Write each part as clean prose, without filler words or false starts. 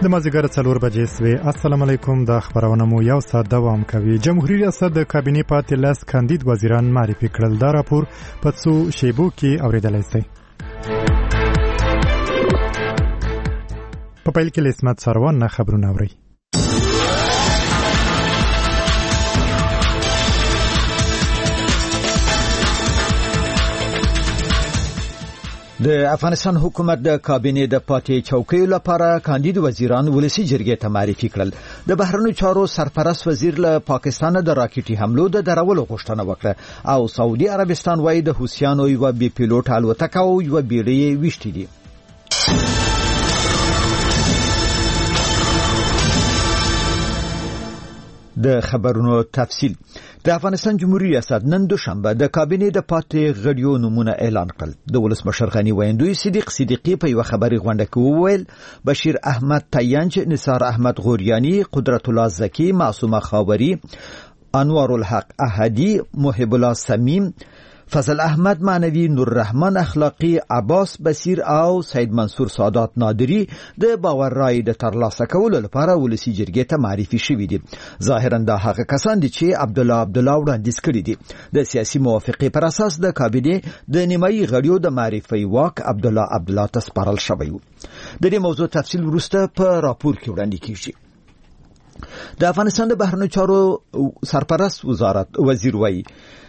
د مازدیګر 4 بجې سوې. السلام علیکم. د خبرونه مو یو ساعت دوام کوي. جمهوریت ریاست د کابینې پاتې لاس کاندید وزیران معرفي کړل. دا راپور په څو شیبو کې اوریدلای شئ. په پیل کې له اسمت سروان نه خبرونه اورئ. د افغانستان حکومت د کابینې د پاتې چوکیو لپاره کاندید وزیران ولسی جرګې ته معرفي کړل. د بهرنیو چارو سرپرست وزیر له پاکستان د راکټي حملو د درولو غوښتنه وکړه او سعودي عربستان وايي د حوثیانو یو بي پیلوټ الوتکه او یو بیړۍ وشتي دي. د خبرونو تفصیل. د افغانستان جمهوریت ریاست نن دوشنبه د کابینې د پاتې غړیو نومونه اعلان کړل. د ولسمشر غنی ویندوی صدیقی په یو خبري غونډه کې وویل بشیر احمد تینج، نثار احمد غوریانی، قدرت الله زکی، معصومه خاوری، انوار الحق احدی، محب الله سمیم، فضل احمد معنوی، نور رحمان اخلاقی، عباس بصیر او سید منصور سادات نادری د باور رای د ترلاسه کولو لپاره ولسی جرګې ته معرفي شوي دي. ظاهرا دا هغه کسان دي چې عبدالله وړاندیز کړي دي. د سیاسي موافقې پر اساس د کابینې د نیمایي غړیو د معرفي واک عبدالله ته سپارل شوی و. د دې موضوع تفصیل وروسته په راپور کې وړاندې کیږي. د افغانستان د بهرنیو چارو سرپرست وزیر وایي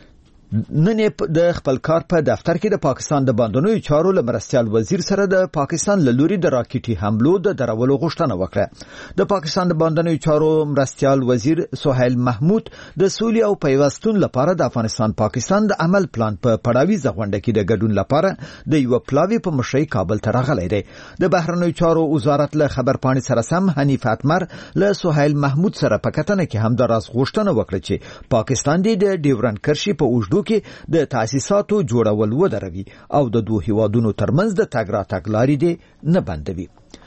نن د خپل کار په دفتر کې د پاکستان د باندنیو چارو لمرستیال وزیر سره د پاکستان له لوري د راکټي حملو د درولو غوښتنه وکړه. د پاکستان د باندنیو چارو مرستیال وزیر سهیل محمود د سولې او پیوستون لپاره د افغانستان پاکستان د عمل پلان په پړاویزه غونډه کې د ګډون لپاره د یو پلاوی په مشرۍ کابل ته راغلی دی. د بهرنیو چارو وزارت له خبرپاڼې سره سم حنیف اتمر له سهیل محمود سره په کتنه کې هم د راز غوښتنه وکړه چې پاکستان د ډیورنډ کرښې په اوږدو کې د تاسیساتو جوړول ودروي او د دوه هیوادونو ترمنځ د تګ راتګ لارې دې نه بندوي.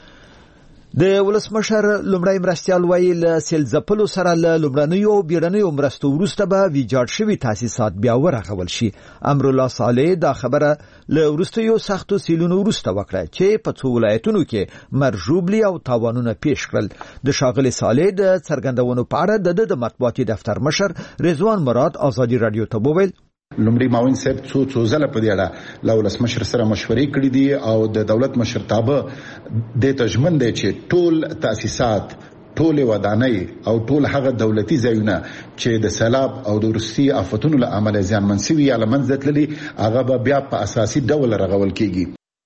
د ولسمشر لومړی مرستیال وایي له سیل ځپلو سره له لومړنیو او بیړنیو مرستو وروسته به ویجاړ شوي تاسیسات بیا ورغول شي. امرالله صالح دا خبره له وروستیو سختو سیلونو وروسته وکړه چې په څو ولایتونو کې مرجوبلي او تاوانونه پیښ کړل. د ښاغلي صالح د څرګندونو په اړه د مطبوعاتي دفتر مشر رضوان مراد ازادي رادیو ته وویل لومړی معاون صاحب څو ځله په دې اړه له ولسمشر سره مشورې کړې دي او د دولت مشرتابه د تضمین دی چې ټول تاسیسات، ټول ودانۍ او ټول هغه دولتي ځایونه چې د سیلاب او د وروستي آفتونو له امله زیانمن شوي یا له منځه تللي هغه به بیا په اساسي ډول رغول کیږي.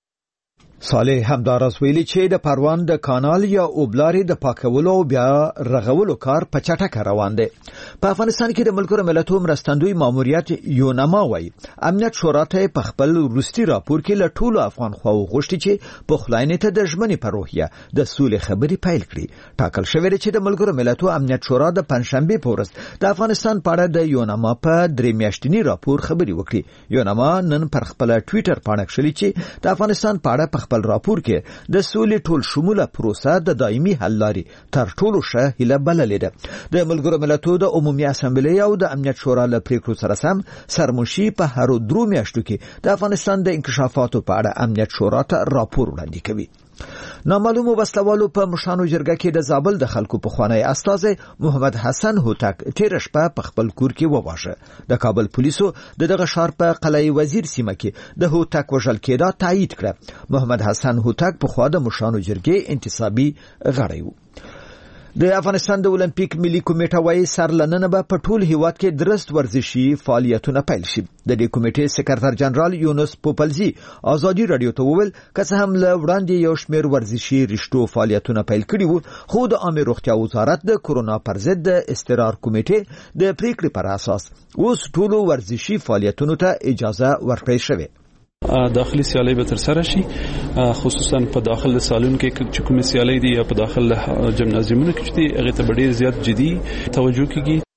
صالح همداراز ویلي چې د پروان د کانال یا اوبلاري د پاکولو او بیا رغولو کار په چټکه روان دی. په افغانستان کې د ملګرو ملتونو مرستندوی ماموریت یونما وایي امنیت شورا ته په خپل وروستي راپور کې له ټولو افغان خواو غوښتي چې په خلاینې ته د ژمنې په روحیه د سولې خبرې پیل کړي. ټاکل شوی دی چې د ملګرو ملتونو امنیت شورا د پنځشنبه په ورځ د افغانستان په اړه د یونما په 3 میاشتنی راپور خبرې وکړي. یونما نن پر خپل ټوئیټر باندې کړلي چې د افغانستان په اړه په خپل راپور کې د سولې ټول شموله پروسه د دایمي حل لارې تر ټولو ښه هیله بللې ده. د ملګرو ملتونو د عمومي اسامبلې او د امنیت شورا له پریکړو سره سم سرمنشي په هر 2 میاشتو کې د افغانستان د انکشافاتو په اړه امنیت شورا ته راپور وړاندې کوي. نامعلومو وسلوالو په مشانو جرګه کې د زابل د خلکو په خوانی استاد محمد حسن هوتک تیر شپه په خپل کور کې وواژه. د کابل پولیسو دغه ښار په قلعه وزیر سیمه کې د هوتک وژل کېدا تایید کړه. محمد حسن هوتک په خوا د مشانو جرګې انتصابي غړی و. د افغانستان د اولمپیک ملي کمیټه وايي سرلننه به په ټول هیواد کې درست ورزشي فعالیتونه پیل شي. د دې کمیټې سکرټر جنرال یونس پوپلزی ازادي رادیو ته وویل که څه هم له وړاندې یو شمېر ورزشي رښتو فعالیتونه پیل کړي وو، خو د عامه روغتیا وزارت د کورونا پر ضد د استقرار کمیټې د پریکړې پر اساس اوس ټول ورزشي فعالیتونو ته اجازه ورکړې شوې. داخلي سیالي به تر سره شي، خصوصا په داخل سالون کې چې کومې سیالي دي یا په داخل جمنازیمونو کې چې هغه ته ډېر زیات جدي توجه کیږي.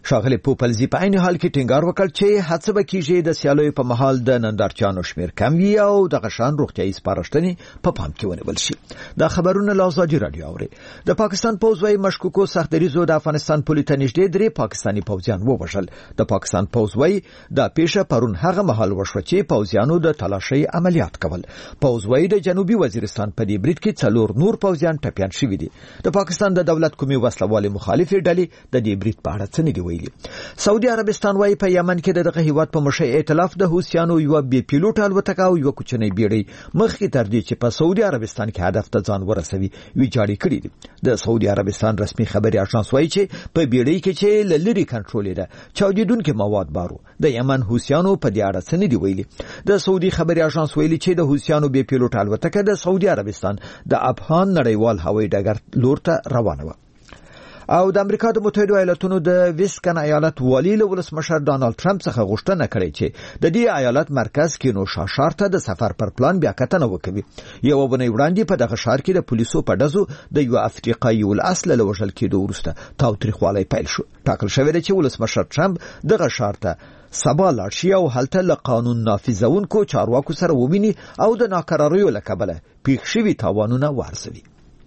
ښاغلي پوپلزي په عین حال کې ټینګار وکړ چې هڅه به کیږي د سیالیو په مهال د نندارچیانو شمیر کم وي او د غشان روغتیايي سپارښتنې په پام کې ونیول شي. دا خبرونه له ازادي رادیو اوري. د پاکستان پوځ وايي مشکوکو سختدریزو د افغانستان پولیس ته نږدې 3 پاکستاني پوځیان ووژل. د پاکستان پوځ وايي دا پیښه پرون هغه مهال وشوه چې پوځیانو د تلاشي عملیات کول. پوځ وايي د جنوبي وزیرستان په دې برید کې 4 نور پوځیان ټپيان شوي دي. د پاکستان د دولت کومي وسلوالې مخالفې ډلې د دې برید په اړه څه نه دی ویلي. سعودي عربستان وايي په یمن کې دغه هیواد په مشي ائتلاف د حوثیانو یو بي پیلوټ الوتکه او یو کوچنی بیړۍ مخکې تر دې چې په سعودي عربستان کې هدف ته ځان ورسوي ویجاړې کړې دي. د سعودي عربستان رسمي خبري اژانس وايي چې په بیړۍ کې چې لری کنټرول ده چاودیدونکو مواد بارو. د یمن حوثیانو په دې اړه څه نه دی ویلي. د سعودي خبري اژانس ویلي چې د حوثیانو بي پیلوټ الوتکه د سعودي عربستان د افغان نړیوال هوایي ډګر لور ته روانه و. او د امریکا د متحده ایالاتونو د ویسکن ایالت والی له ولسمشر ډانلډ ټرمپ څخه غوښتنه کړې چې د دې ایالت مرکز کې نو شاشار ته د سفر پر پلان بیا کتنه وکړي. یو ونې وړاندې په دغه ښار کې د پولیسو په ډزو د یو افریقایي الاصل له وژل کېدو وروسته تاوتریخوالی پیل شو. ټاکل شوی دی چې ولسمشر ټرمپ دغه ښار ته سبا لاړ شي او هلته له قانون نافذونکو چارواکو سره وویني او د ناکراریو له کبله پیښ شوي تاوانونه وارزوي.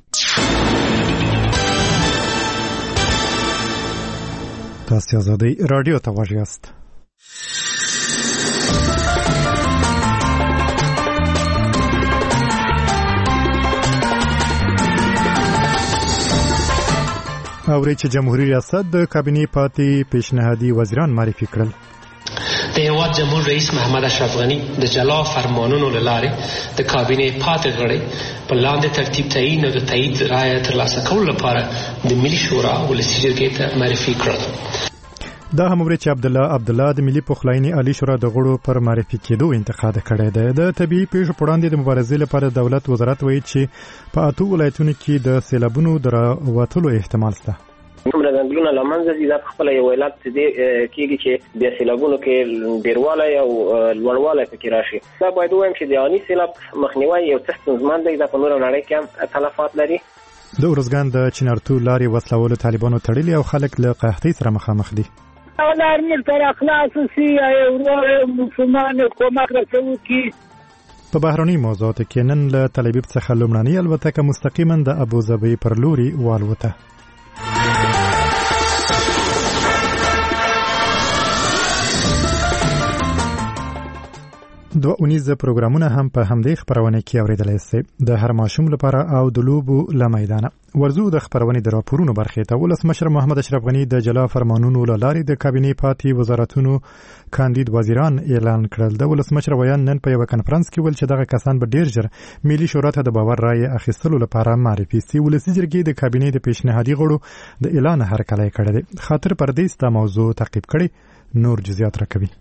تاسو آزادی رادیو ته غوږ یاست. اوري چې جمهوریت ریاست د کابینې پاتې پیشنهادي وزیران معرفي کړل. د هیواد جمهور رئیس محمد اشرف غنی د جلا فرمانونو له لارې د کابینې پاتې غړي په لاندې ترتیب تعیین او د تایید رایه ترلاسه کولو لپاره د ملي شورا ولسي جرګې ته معرفي کړل. دا هم ورته چې عبدالله د ملي پخلاینې عالی شورا د غړو پر معرفي کېدو انتقاد کړی دی. د طبي پیښو په وړاندې د مبارزې لپاره دولت وزارت وایي چې په 8 ولایتونو کې د سیلابونو دراوتلو احتمال شته. کومه ځنګلونه لمنځه دي د خپل یو ولایت دې کېږي چې د سیلابونو کې ډیروالی او لوړوالی پکې راشي. دا باید وایم چې د آني سیلاب مخنیوي یو څه ستونزمن دی. دا په نورو نړۍ کې هم تلفات لري. د ارزګان د چنارتو لارې وسلوالو طالبانو تړلي او خلک له قحطۍ سره مخامخ دي. اولار ملتر اخلاص سی ایورو مسلمان کومک رسو کی. په بهرني موضوعاتو کې نن له تل ابیب څخه لومړنۍ الوتکه مستقیما د ابوظبي پر لوري والوته. دوه اونیزه پروګرامونه هم په همدې خبرونه کې اوریدلای شئ. د هر ماشوم لپاره او د لوبو لمیدانه ورزو د خبرونې د راپورونو برخې ته ولسمشر محمد اشرف غنی د جلا فرمانونو لارې د کابینې پاتې وزارتونو کاندید وزیران اعلان کړل. د ولسمشر ویان نن په یو کنفرانس کې ول چې دغه کسان به ډیر ژر ملي شورا ته د باور رائے اخیستلو لپاره معرفي سي. ولسي جرګې د کابینې د پیشنهادي غړو د اعلان هرکلی کړی دی. خاطر پردیس دا موضوع تعقیب کړي نور جزئیات راکوي.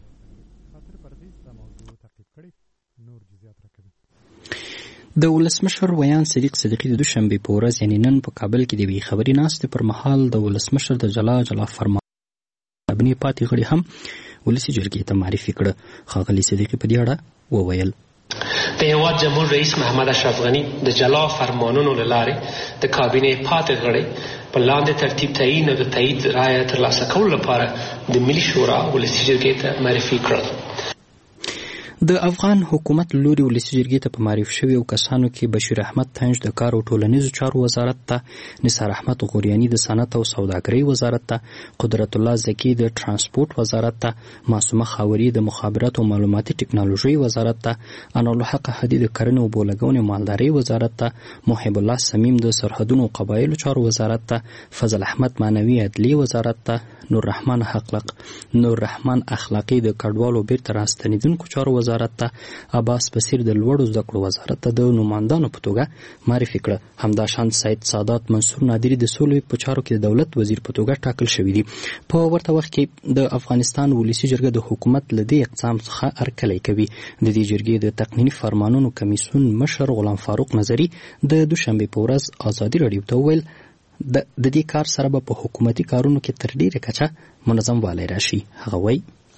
د ولسمشر ویان صدیق صدیقی د دوشنبه په ورځ یعنی نن په کابل کې د وی خبري ناستې پر مهال د ولسمشر د جلا فرمان کابینې پاتې غړي هم ولسي جرګې ته معرفي کړه. ښاغلي صدیقی په دې اړه وویل د هیواد جمهور رئیس محمد اشرف غنی د جلا فرمانونو له لارې د کابینې پاتې غړي په لاندې ترتیب تعیین او د تایید رایه ترلاسه کولو لپاره د ملي شورا ولسي جرګې ته معرفي کړل. د افغان حکومت لوري ولسي جرګې ته په معرفي شوي او کسانو کې بشیر احمد تنج د کار او ټولنیزو چارو وزارت ته، نثار احمد غوریاني د صنعت او سوداګرۍ وزارت ته، قدرت الله زکی د ترانسپورت وزارت ته، معصومه خاوري د مخابرات او معلوماتي ټکنالوژي وزارت ته، انورالحق هدي د کرنې او بولګونې مالدارۍ وزارت ته، محب الله سمیم د سرحدونو او قبایلو چارو وزارت ته، فضل احمد معنوي عدلي وزارت ته، نور رحمان اخلاقی د کډوالو بیرته راستنیدونکو چارو وزارت ته، عباس بصیر د لوړو زده کړو وزارت ته د نوماندانو په توګه معرفي کړه. همداشان سید سادات منصور نادری د سولې په چارو کې د دولت وزیر په توګه ټاکل شوی دی. په ورته وخت کې د افغانستان ولسي جرګه د حکومت له دې اقدام څخه هرکلی کوي. د دې جرګې د تقنیني فرمانونو کمیسیون مشر غلام فاروق نظری د دوشنبه په ورځ ازادي رادیو ته وویل د دې کار سره به په حکومتي کارونو کې تر ډیره کچه منظم والی راشي. هغه وایي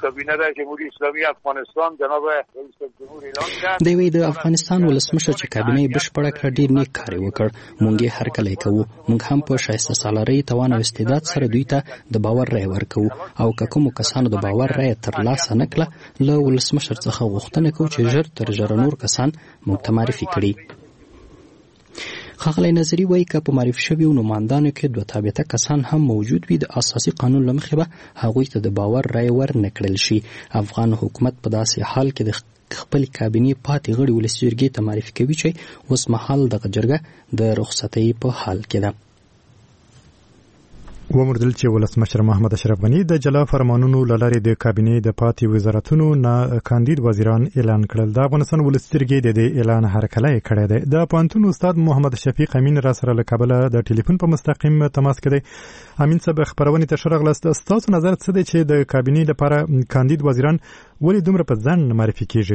کابینه د جمهوریت اسلامی افغانستان جناب رئیس جمهور اعلان کړ. دی وی د افغانستان ولسمشر چې کابینه بشپړه کړ ډیر نیک کار وکړ. مونږ هر کله کوو. مونږ هم په شایسته سالاري توان او استعداد سره دوی ته د باور رای ورکو او کوم کسانو د باور رای ترلاسه نکړه له ولسمشر څخه غوښتنه کوو چې ژر تر ژره نور کسان مونږ ته معرفي کړي. ښاغلی نظري وایي که په معرفي شویو نمایندانو کې دوه تابعه کسان هم موجود وي د اساسي قانون له مخې به هغوی ته د باور رای ورنه کړل شي. افغان حکومت په داسې حال کې د خپل کابینې پاتې غړي ولسي جرګې ته معرفي کوي چې اوس مهال دغه جرګه د رخصتۍ په حال کې ده. ومردل چې ولسمشر محمد اشرف غنی د جلا فرمانونو لارې د کابینې د پاتې وزارتونو نه کاندید وزیران اعلان کړل. د افغانستان ولسي جرګې د دې اعلان هرکلی کړی دی. د پوهنتون استاد محمد شفیق امین را سره له کابله د ټلیفون په مستقیم تماس کې دی. امین صاحب خبرونه ته شرغلست. تاسو نظر څه دی چې د کابینې لپاره کاندید وزیران ولې دومره په ځان معرفي کیږي؟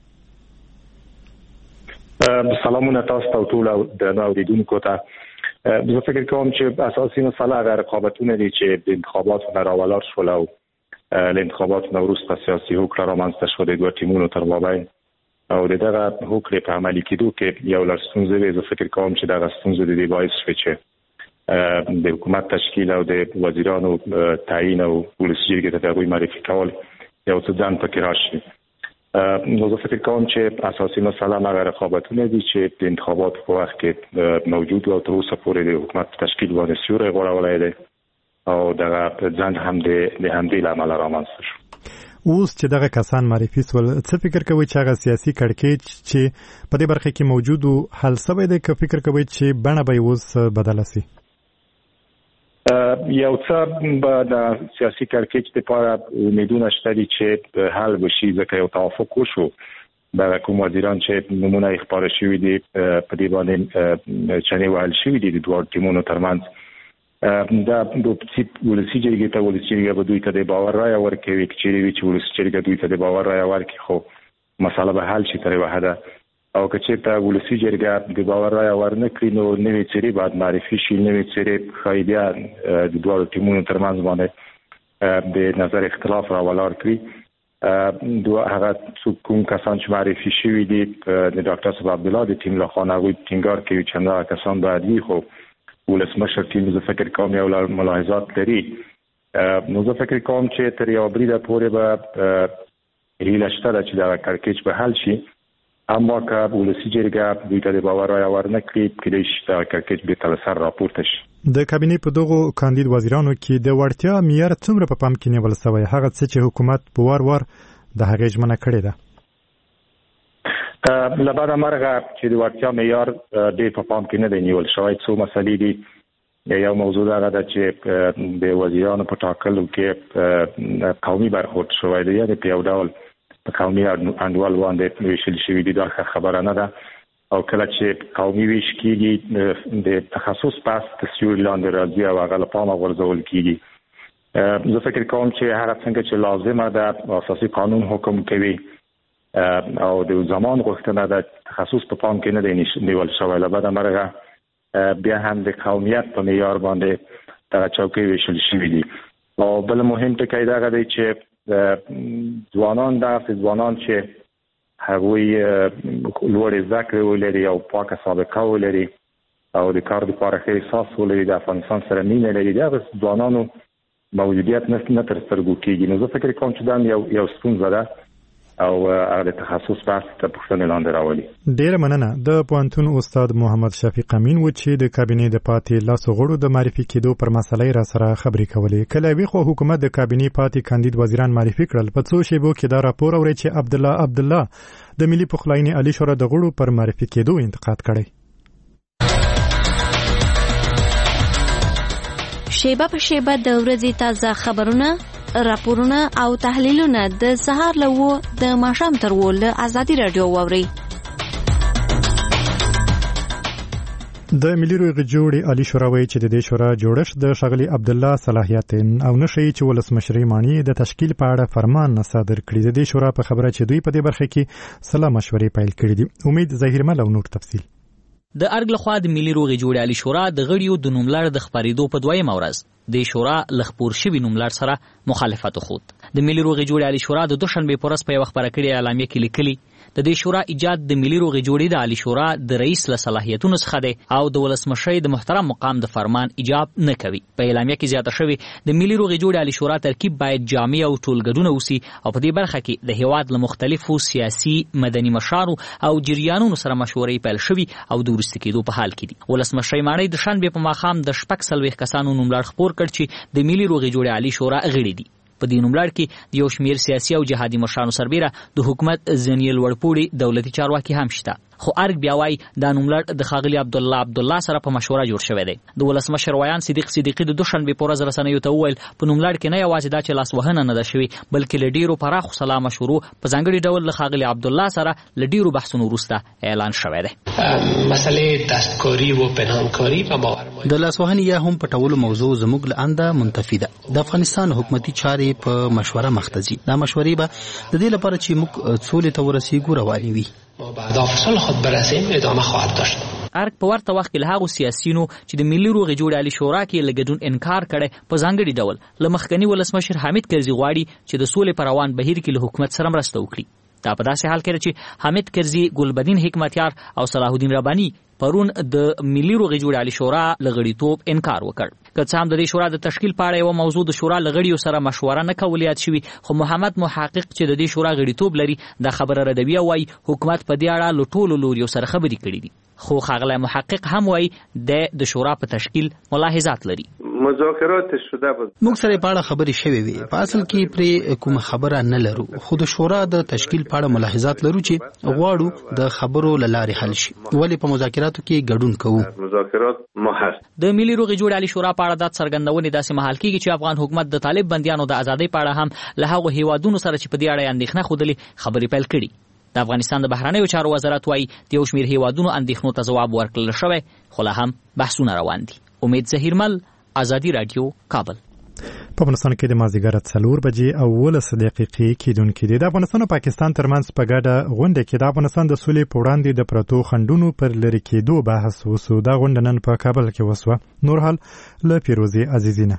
سلامونه تاسو ته ټول د اوریدونکو ته. زه فکر کوم چې اساسي مسله هغه رقابتونه دي چې د انتخاباتو نه راولاړ شول او له انتخاباتو نه وروسته سیاسي هوکړه رامنځته شوه د دوه ټیمونو تر مابین او دغه هوکړې په عملي کېدو کې یو لړ ستونزې وې. زه فکر کوم چې دغه ستونزې د دې باعث شوې چې د حکومت تشکیل او د وزیرانو تعیین او ولسي جرګې ته د هغوی معرفي کول یو څه ځان پکې راشي. نو زه فکر کوم چې اساسي مسله هغه رقابتونه دي چې د انتخاباتو په وخت کې موجود او تر اوسه پورې د حکومت تشکیل باندې سیوری غوړولی دی او دغه ځنډ هم د همدې له امله رامنځته شو. اوس چې دغه کسان معرفي سول څه فکر کوئ چې هغه سیاسي کړکېچ چې په دې برخه کې موجود و حل سوی دی که فکر کوئ چې بڼه به اوس بدله سي؟ یو څه به د سیاسي کړکېچ لپاره امیدونه شته دي چې حل وشي ځکه یو توافق وشو د کوم وزیران چې نمونه یې خپاره شوي دي په دې باندې چنې وهل شوي دي د دواړو ټیمونو ترمنځ. دا د ولسي جرګې ته ولسي جرګه به دوی ته د باور رایه ورکوي که چیرې وي چې ولسي جرګه دوی ته د باور رایه ورکړي خو مسله به حل شي تر یوه حده او که چېرته ولسي جرګه د باور رایه ورنه کړي نو نوې څېرې باید معرفي شي. نوې څېرې ښایي بیا د دواړو ټیمونو ترمنځ باندې د نظر اختلاف راولاړ کړي. هغه کوم کسان چې معرفي شوي دي د ډاکټر صاحب عبدالله د ټیم لخوا هغوی ټینګار کوي چې همدغه کسان باید وي خو ولسمشر ټیم زه فکر کوم یو ملاحظات لري. نو زه فکر کوم چې تر یوه بریده پورې به هیله شته ده چې دغه کړکېچ به حل شي. اما که ولسي جرګه دوی ته د باور رایه ورنه کړي کېدای شي دغه کړکېچ بېرته له سر راپورته شي. د کابینې په دغو کاندید وزیرانو کې د وړتیا معیار څومره په پام کې نیول سوی؟ هغه څه چې حکومت په وار وار د هغې ژمنه کړې ده. له بده مرغه چې د وړتیا معیار ډېر په پام کې نه دی نیول شوی. څو مسلې دي. یو موضوع دغه ده چې د وزیرانو په ټاکلو کې قومي برخورد شوی دی، یعنې په یو ډول په قومي انډول باندې ویشل شوي دي. دا خبره نه ده او کله چې قومي ویش کېږي د تخصص پس د سیوري لاندې راځي او هغه له پامه غورځول کېږي. زه فکر کوم چې هغه څنګه چې لازمه ده اساسي قانون حکم کوي او د زمان غوښتنه ده تخصص په پام کې نه دی نیول شوی. له بده مرغه بیا هم د قومیت په معیار باندې دغه چوکۍ ویشل شوي دي. او بل مهم ټکی دغه دی چې ځوانان چې هغوی لوړې زده کړې ولري او پاکه سابقه ولري او د کار لپاره ښه احساس ولري، د افغانستان سره مینه لري، د هغه ځوانانو موجودیت نه تر سترګو کېږي. نو زه فکر کوم چې دا یو ستونزه ده او هغه د تخصص بحث ته پوښتنې لاندې راولي. ډېره مننه. د پوهنتون استاد محمد شفیق امین و چې د کابینې د پاتې لاسو غړو د معرفي کېدو پر مسله را سره خبرې کولې. کله وی خو حکومت د کابینې پاتې کاندید وزیران معرفي کړل. په څو شیبو کې دا راپور اوري چې عبدالله د ملي پخلاینې عالی شورا د غړو پر معرفي کېدو انتقاد کړی. شیبه په شیبه د ورځې تازه خبرونه، راپورونه او تحلیلونه د سهار له د ماښام تر له ازادي رادیو واوري. د ملي روغې جوړې عالی شورا وایي چې د دې شورا جوړښت د ښاغلي عبدالله صلاحیت او نه ښیي چې ولسمشرۍ ماڼۍ د تشکیل په اړه فرمان نه صادر کړي. د دې شورا په خبره چې دوی په دې برخه کې سلا مشورې پیل کړي دي. امید ظاهرمل او نور تفصیل. د ارګ لخوا د ملي روغې جوړې عالی شورا د غړیو د نوملړ د خپرېدو په دویمه ورځ د شورا لخپور شوی نوملړ سره مخالفت وخوت. د ملي روغې جوړې عالی شورا د دوشنبه په ورځ په یو خبره کړې اعلامیه کې لیکلي د دې شورا ایجاد د ملي روغې جوړې د عالی شورا د رئیس له صلاحیتونو څخه دی او د ولسمشر د محترم مقام د فرمان ایجاب نه کوي. په اعلامیه کې زیاته شوی د ملي روغې جوړې عالی شورا ترکیب باید جامع او ټولګډونه اوسي او په دې برخه کې د هیواد له مختلفو سیاسي مدني مشارو او جریانونو سره مشورې پیل شوي او د وروسته کېدو په حال کې دي. ولسمشر ماڼۍ د شنبه په ماښام د 40 کسانو نوملړ خپور کړ چې د ملي روغې جوړې عالی شورا غړي دي. په دې نوملړ کې د یو شمېر سیاسي او جهادي مشرانو سربیره د حکومت ځینې لوړپوړي دولتي چارواکي هم شته. خو ارګ بیا وایي دا نوملړ د ښاغلي عبدالله سره په مشوره جوړ شوی دی. د ولسمشر ویان صدیق صدیقي د دوشنبې په ورځ رسنیو ته وویل په نوملړ کې نه یوازې دا چې لاسوهنه نه ده شوې بلکې له ډېرو پراخو سلا مشورو په ځانګړي ډول له ښاغلي عبدالله سره له ډېرو بحثونو وروسته اعلان شوی دی. مسئله دستکاری و پنهانکاری و باور د لاسوهنې یا هم پټولو موضوع زموږ له انده منتفي ده. د افغانستان حکومتي چارې په مشوره مخته ځي. دا مشورې به د دې لپاره چې موږ سولې ته ورسېږو روانې وي. بعد افصل خود برسیم ادامه خواهد داشت. ارګ په ورته وخت کې له هغو سیاسیونو چې د ملي روغې جوړې عالی شورا کې له ګډون انکار کړی په ځانګړي ډول له مخکني ولسمشر حامد کرزي غواړي چې د سولې په روان بهیر کې له حکومت سره مرسته وکړي. دا په داسې حال کې چې حامد کرزي، ګلبدین حکمتیار او صلاح الدین رباني پرون د ملي روغې جوړې عالی شورا له غړیتوب انکار وکړ. که څه هم د دې شورا د تشکیل په اړه یوه موضوع د شورا له غړیو سره مشوره نه کول یاد شوي، خو محمد محقق چې د دې شورا غړیتوب لري دا خبره ردوي او وایي حکومت په دې اړه له ټولو لوریو سره خبرې کړي دي. خو ښاغلی محقق هم وایي د شورا په تشکیل ملاحظات لري. مذاکرات شده بود. موږ سره په اړه خبرې شوې وي. په اصل کې پرې کومه خبره نه لرو، خو د شورا د تشکیل په اړه ملاحظات لرو چې غواړو د خبرو له لارې حل شي. ولې په مذاکراتو کې ګډون کوو؟ مذاکرات محض د ملي روغې جوړې عالی شورا په اړه د څرګندونې داسې مهال کېږي چې افغان حکومت د طالب بندیانو د ازادۍ په اړه هم له هغو هیوادونو سره چې په دې اړه اندېښنه ښودلې خبرې پیل کړي. د افغانستان د بهرنیو چارو وزارت وایي د یو شمېر هیوادونو اندېښنو ته ځواب ورکړل شوی، خو لا هم بحثونه روان دي. امید ظهیرمل، ازادي راډیو، کابل. په افغانستان کې د مازدیګر 4 بجې او 19 دقیقې کېدونکې دي. د افغانستان او پاکستان ترمنځ په ګډه غونډه کې د افغانستان د سولې په وړاندې د پرتو خنډونو پر لرې کېدو بحث وسو. دا غونډه نن په کابل کې وسوه. نور حال له پیروزي عزیزینه.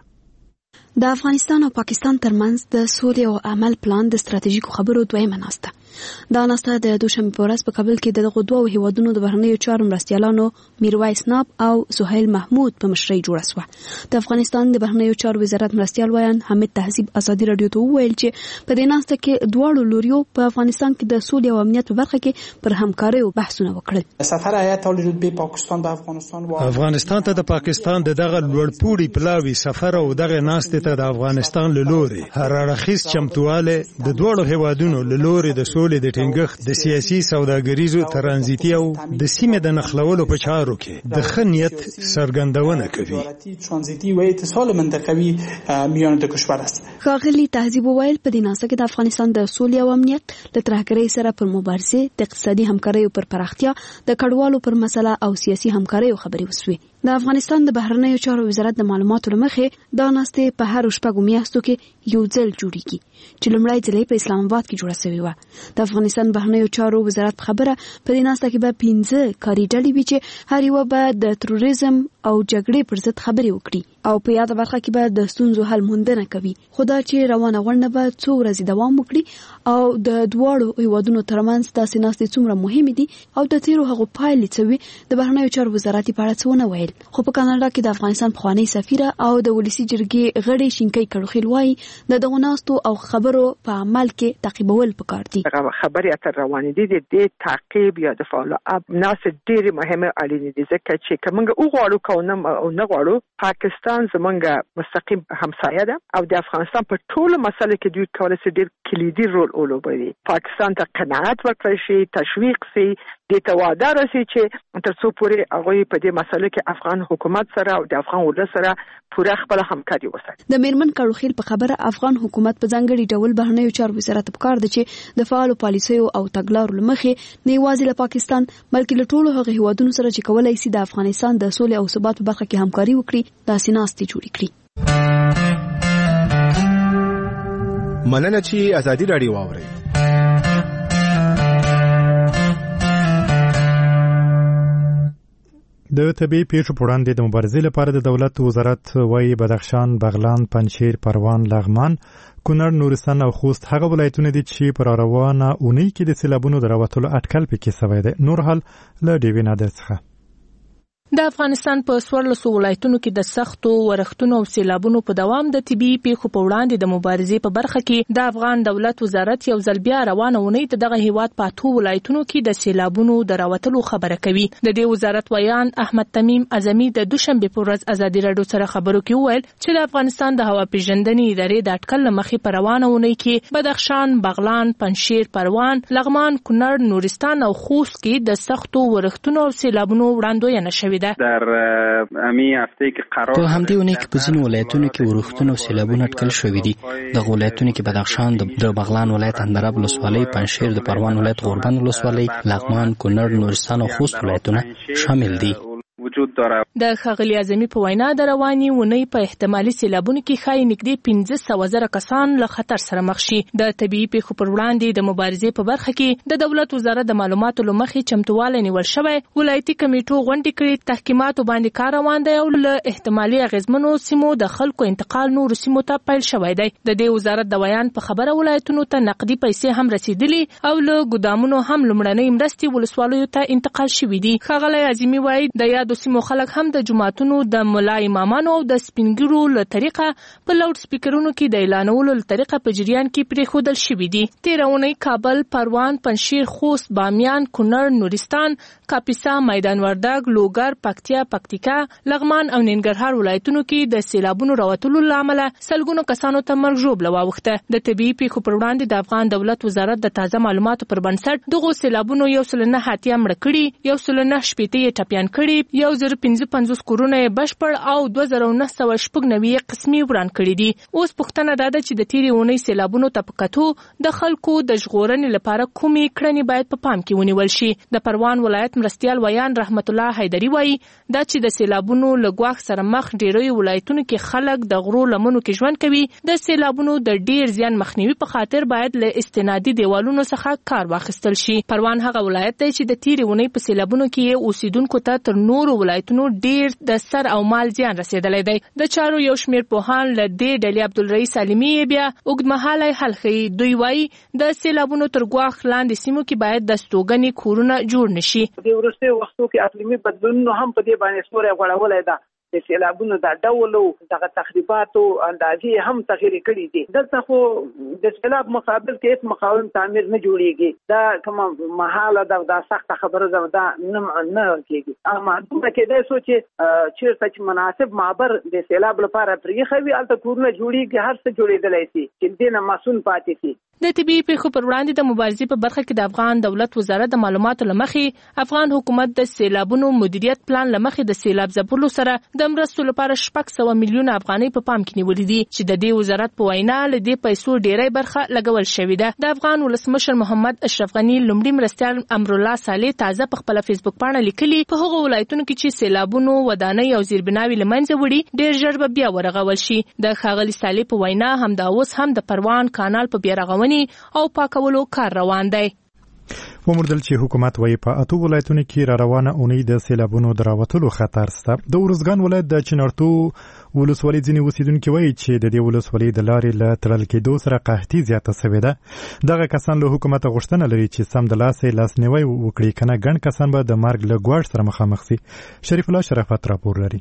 د افغانستان او پاکستان ترمنځ د سولې او عمل پلان د ستراتیژیکو خبرو دویمه ناسته. دا ناسته د دوشنبه په ورځ په کابل کې د دغو دوو هیوادونو د بهرنیو چارو مرستیالانو میرویس ناب او سهیل محمود په مشرۍ جوړه شوه. د افغانستان د بهرنیو چارو وزارت مرستیال ویان حمید تهذیب ازادي راډیو ته وویل چې په دې ناسته کې دواړو لوریو په افغانستان کې د سولې او امنیت په برخه کې پر همکارۍ بحثونه وکړل. سفر هیئت طالبان پاکستان به افغانستان ته د پاکستان دغه لوړپوړي پلاوي سفر او دغه ناسته ته د افغانستان له لوري هر اړخیز چمتواله د دوړو هیوادونو له لوري د سولې د ټینګښت د سیاسي سوداګریزو ترانزیتي او د سیمې د نښلولو په چارو کې د ښه نیت څرګندونه کوي. ترانزیتي و اتصال منطقوي میان د کشور است. ښاغلي تهذیب وویل په دې ناسته کې د افغانستان د سولې او امنیت د ترهګرۍ سره پر مبارزې، د اقتصادي همکاریو پر پراختیا، د کډوالو پر مسله او سیاسي همکاریو خبرې وسوې. د افغانستان د بهرنیو چارو وزارت د معلوماتو لمخې دا ناسته په هر شپږو میاشتو کې یو ځل جوړیږي چې لومړی ځل په اسلام آباد کې جوړه شوې و. د افغانستان بهرنیو چارو وزارت خبره په دې ناسته کې به 15 کاري ډلې وي چې هر یو به د تروریزم او جګړې پر ضد خبرې وکړي او په یاد برخه کې به د ستونزو حل موندنه کوي. خدا چې روانه غونډه به څو ورځې دوام وکړي او د دواړو هیوادونو ترمنځ داسې ناستې څومره مهمې دي او د تیرو هغو پایلې څه وي د بهرنیو چارو وزارت په اړه څه ونه ویل. خو په کاناډا کې د افغانستان پخوانی سفیره او د ولسی جرګې غړي شینکۍ کړوخیل وایي د دغو ناستو او خبرو په عمل کې تعقیبول پکار دي. خبرې اترې روانې دي د تعقیب یا د فالو اپ ناستې ډېرې مهمه اړینې دي ځکه چې که موږ وغواړو او نه غواړو پاکستان زمونږ مستقیم همسایه ده او د افغانستان په ټولو مسایلو کې دوی کولی شي ډېر کلیدي رول ولوبوي. پاکستان ته قناعت ورکړی شي، تشویق شي، دې ته وعده راسي چې تر څو پورې هغوی په دې مسایلو کې افغان حکومت سره او د افغان ولس سره پوره خپل همکاري وساتي. د میرمن کړوخیل په خبره افغان حکومت په ځانګړي ډول بهرنیو چارو وزارت پکار دی چې د فعالو پالیسیو او تګلارو لمخې نه یوازې له پاکستان بلکې له ټولو هغه هیوادونو سره چې کولای شي د افغانستان د سولې او ثبات په برخه کې همکاري وکړي داسې ناستې جوړې کړي. مننه چې ازادي راډیو واورئ. د طبي پیښو په وړاندې د مبارزې لپاره د دولت وزارت وايي بدخشان، بغلان، پنجشیر، پروان، لغمان، کونړ، نورستان او خوست هغه ولایتونه دي چې پر روانه اونۍ کې د سیلابونو د راوتلو اټکل پکې شوی دی. نور حال له ډیوی نادر څخه. د افغانستان په 14 ولایتونو کې د سختو ورښتونو او سیلابونو په دوام د طبي پیښو په وړاندې د مبارزې په برخه کې د افغان دولت وزارت یو ځل بیا روانه اونۍ ته دغه هیواد په 8 ولایتونو کې د سیلابونو د راوتلو خبره کوي. د دې وزارت ویان احمد تمیم اعظمي د دوشنبه په ورځ ازادي راډیو سره خبرو کې وویل چې د افغانستان د هوا پیژندنې ادارې د اټکل مخې په روانه اونۍ کې بدخشان، بغلان، پنجشیر، پروان، لغمان، کونړ، نورستان او خوست کې د سختو ورښتونو او سیلابونو وړاندوینه شوې. در امی هفته کې قرار په همدې ونې کې په ځینو ولایتونو کې ورښتونه او سیلابونه اټکل شوي دي. د ولایتونو کې بدخشان، د بغلان ولایت اندراب ولسوالۍ، پنجشیر، د پروان ولایت غوربند ولسوالۍ، لغمان، کونړ، نورستان او خوست ولایتونه شامل دي. وجود داره. د ښاغلي اعظمي په وینا د رواني ونې په احتمالي سیلابونو کې ښایي نږدې 15,000 کسان له خطر سره مخ شي. د طبيعي پیښو پر وړاندې د مبارزې په برخه کې د دولت وزارت د معلوماتو له مخې چمتووالی نیول شوی. ولایتي کمیټو غونډې کړي، تحقیقاتو باندې کار روان دی او له احتمالي اغیزمنو سیمو د خلکو انتقال نورو سیمو ته پیل شوی دی. د دې وزارت د ویان په خبره ولایتونو ته نقدي پیسې هم رسیدلي او له ګودامونو هم لومړنۍ مرستې ولسوالیو ته انتقال شوې دي. ښاغلی اعظمي وایي د یادو سیمو خلک هم د جماعتونو د ملا امامانو او د سپینګرو له طریقه په لاوډ سپیکرونو کې د اعلانولو له طریقه په جریان کې پرېښودل شوي دي. تیرونی کابل، پروان، پنجشیر، خوست، بامیان، کونړ، نورستان، کاپیسا، میدان وردګ، لوګر، پکتیا، پکتیکا، لغمان او ننګرهار ولایتونو کې د سیلابونو راوتلو له امله سلګونو کسانو ته مرګ ژوبله واوښته. د طبيعي پیښو پر وړاندې د افغان دولت وزارت د تازه معلوماتو پر بنسټ دغو سیلابونو 109 اتیا مړه کړي، 109 شپېته یې ټپیان کړي، 1055 کورونه بشپړ او 2996 قسمي وران کړي دي. اوس پوښتنه ده چې د تیرې اونۍ سیلابونو ته په کتو د خلکو د ژغورنې لپاره کومې کړنې باید په پام کې ونیول شي. د پروان ولایت مرستیال ویان رحمت الله حیدری وایي دا چې د سیلابونو له ګواښ سره مخ ډیری ولایتونو کې خلک د غرو لمنو کې ژوند کوي. د سیلابونو د ډیر زیان مخنیوي په خاطر باید له استنادي دیوالونو څخه کار واخیستل شي. پروان هغه ولایت دی چې د تیرې اونۍ په سیلابونو کې اوسیدونکو ته تر نورو ولایتونو ډیر د سر او مال زیان رسیدلی دی. د چارو یو شمیر پوهان له دې ډلې عبدالرئیس عالمي بیا اوږدمهالی حل ښیي. دوی وایي د سیلابونو تر ګواښ لاندې سیمو کې باید د ستوګنې کورونه جوړ نشي. د وروستیو وختو کې اقلیمي بدلونونو هم په دې باندې ستوری غوړولی ده. د سیلابونو د ډول او دغه تخریباتو اندازې هم تغیر کړي دي. دلته خو د سیلاب مقابل کې هیڅ مقاوم تعمیر نه جوړیږي. دا کومه محاله ده، دا سخته خبره ده، دا نه کېږي. اما دومره کېدای شو چې چیرته چې مناسب معبر د سیلاب لپاره پرېښی وي هلته کورونه جوړیږي، هر څه جوړېدلی شي چې دې نه معصوم پاتې شي. د طبي پیښو پر وړاندې د مبارزې په برخه کې د افغان دولت وزارت د معلوماتو له مخې افغان حکومت د سیلابونو مدیریت پلان له مخې د سیلاب ځپلو سره د مرستو لپاره 600 میلیونه افغانۍ په پام کې نیولې دي چې د دې وزارت په وینا له دې پیسو ډیری برخه لګول شوې ده. د افغان ولسمشر محمد اشرف غنی لومړي مرستیال امرالله صالح تازه په خپل فیسبوک باندې لیکلي په هغو ولایتونو کې چې سیلابونو ودانۍ او زیربناوي له منځه وړي ډیر ژر به بیا ورغول شي. د ښاغلي صالح په وینا همدا اوس هم د پروان کانال په بیا رغونې او پاکولو کار روان دی. وموندل چې حکومت وايي په 8 ولایتونو کې را روانه اونۍ د سیلابونو دراوتلو خطر شته. د ورزګان ولایت د چنارتو ولسوالۍ ځینې اوسیدونکي وایي چې د دې ولسوالۍ د لارې له تړل کېدو سره قحطي زیاته شوې ده. دغه کسان له حکومت غوښتنه لري چې سم د لاسنیوی وکړي، کنه ګڼ کسان به د مرګ له ګواښ سره مخامخ شي. شریف الله شرافت راپور لري.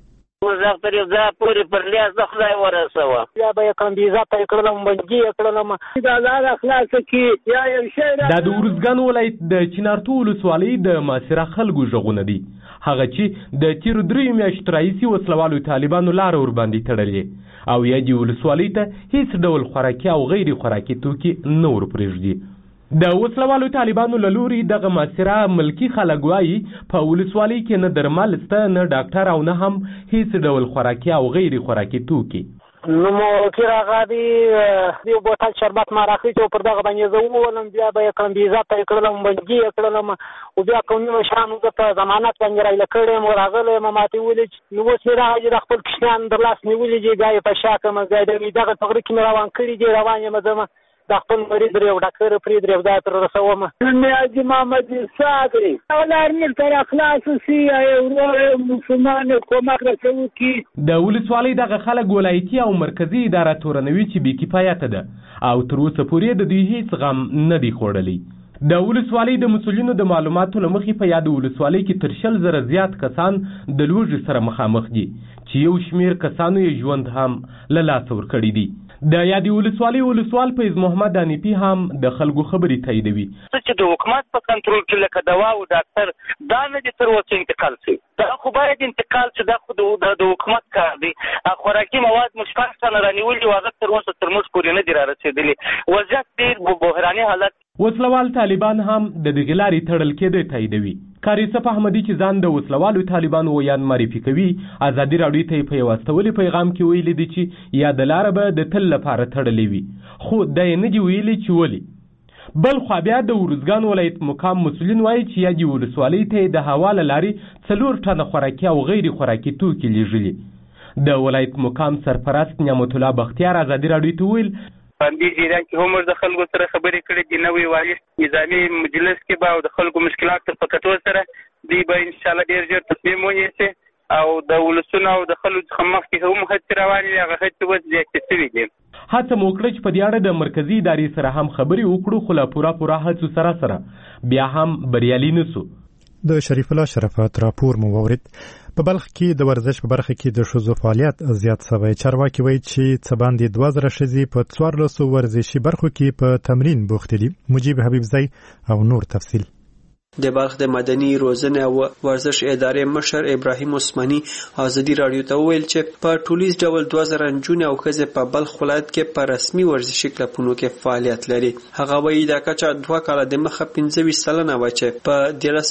مزاق ترې پورې پر لیاس د خدای ورسوه یا به یې کمبیزه ته یې کړلم، بندګي یې کړلم، دا لاره خلاصه کړي یا یو شی. دا د ورزګان ولایت د چنارتو ولسوالۍ د معاصره خلکو غږونه دي، هغه چې د تیرو 3 میاشتو راهیسې وسلوالو طالبانو لاره ورباندې تړلې او یا دې ولسوالۍ ته هیڅ ډول خوراکي او غیر خوراکي توکي نه ورپرېږدي. د وسلوالو طالبانو له لوري دغه معاصره ملکي خلک وایي په ولسوالۍ کې نه درمل شته، نه ډاکټر او نه هم هیڅ ډول خوراکي او غیر خوراکي توکي. نو مو کې راغلی یو بوتل شربت ما راخیستو، پر دغه باندې زه وولم، بیا به یې کمبیزه ته یې کړلم، بندګي یې کړلم او بیا قومي مشرانو زه په ضمانت باندې رایله کړی یم، راغلی یم ما ته ویلي چې نو اوس مې دغه د خپل کوچنیان در لاس نیولي دي، بیا یې په شا کړم، دغه په غره کې مې روان کړي دي، روان یم زه د خپل مریض یو ډاکټر پرې درې ځای تر رسوم. مې حاجي محمد اسحاق دی اولار مې تر اخلاص سي یو مسلمان کومک رسو کی. د ولسوالۍ دغه خلک ولایتي او مرکزی اداره تورنوي چې بې کفایته ده او تر اوسه پورې د دوی هیڅ غم نه دی خوړلی. د ولسوالۍ د مسؤلینو د معلوماتو له مخې په یاد ولسوالۍ کې تر 100,000 زیات کسان د لوږې سره مخامخ دي چې یو شمیر کسانو یې ژوند هم له لاسه ورکړي دي. د یادې ولسوالۍ ولسوال فیض محمد انیپي هم د خلکو خبرې تاییدوي. چې د حکومت په کنټرول کې لکه دوا او ډاکټر دا نه دي تر اوسه انتقال شي. دا خو باید انتقال شي. دا خو د حکومت کار دی. خوراکي مواد مشفق څخه رانیولي او هغه تر اوسه تر موږ پورې نه دي رارسېدلي. وضعیت ډېر بحراني حالت. وسلوال طالبان هم د دغې لارې تړل کېدی تاییدوي. قاري صف احمدي چې ځان د وسلوالو طالبانو ویان معرفي کوي ازادي راډیو ته په یو استولي پیغام کې ویلي دي چې یا د لاره به د تل لپاره تړلې وي خو دا یې نه دي ویلي چې ولې. بل خوا بیا د ارزګان ولایت مقام مسؤلین وایي چې یادې ولسوالۍ ته د هوا له لارې 4 ټنه خوراکي او غیر خوراکي توکي لیږلي. د ولایت مقام سرپرست نعمت الله بختیار ازادي راډیو ته ویل باندې جریان کې هم د خلکو سره خبرې کړې دي. نوې والي نظامي مجلس کې به او د خلکو مشکلات په کتو سره دی به ان شاء الله ډېر ژر تصمیم ونیسي او د ولسونو او د خلکو څخه مخکې هم هڅې روانې دي. هغه هڅې اوس زیاتې شوي دي. هڅه مو وکړه چې په دې اړه د مرکزي ادارې سره هم خبرې وکړو خو له پوره هڅو سره بیا هم بریالي نه سو. د شریف الله شرافت راپور مو واورید. په بلخ کې د ورزش په برخه کې د ښځو فعالیت زیات شوی. چارواکي وایي چې څه باندې 2000 ښځې په 1400 ورزشي برخو کې په تمرین بوختې دي. مجيب حبیبزی او نور تفصیل. د بلخ د مدني روزنې او ورزش ادارې مشر ابراهیم عثماني ازادي راډیو ته ویل چې په ټولیز ډول 2000 نجونې او ښځې په بلخ ولایت کې په رسمي ورزشي کلبونو کې فعالیت لري. هغه وایي دا کچه 2 کاله د مخه 25 سلنه و چې په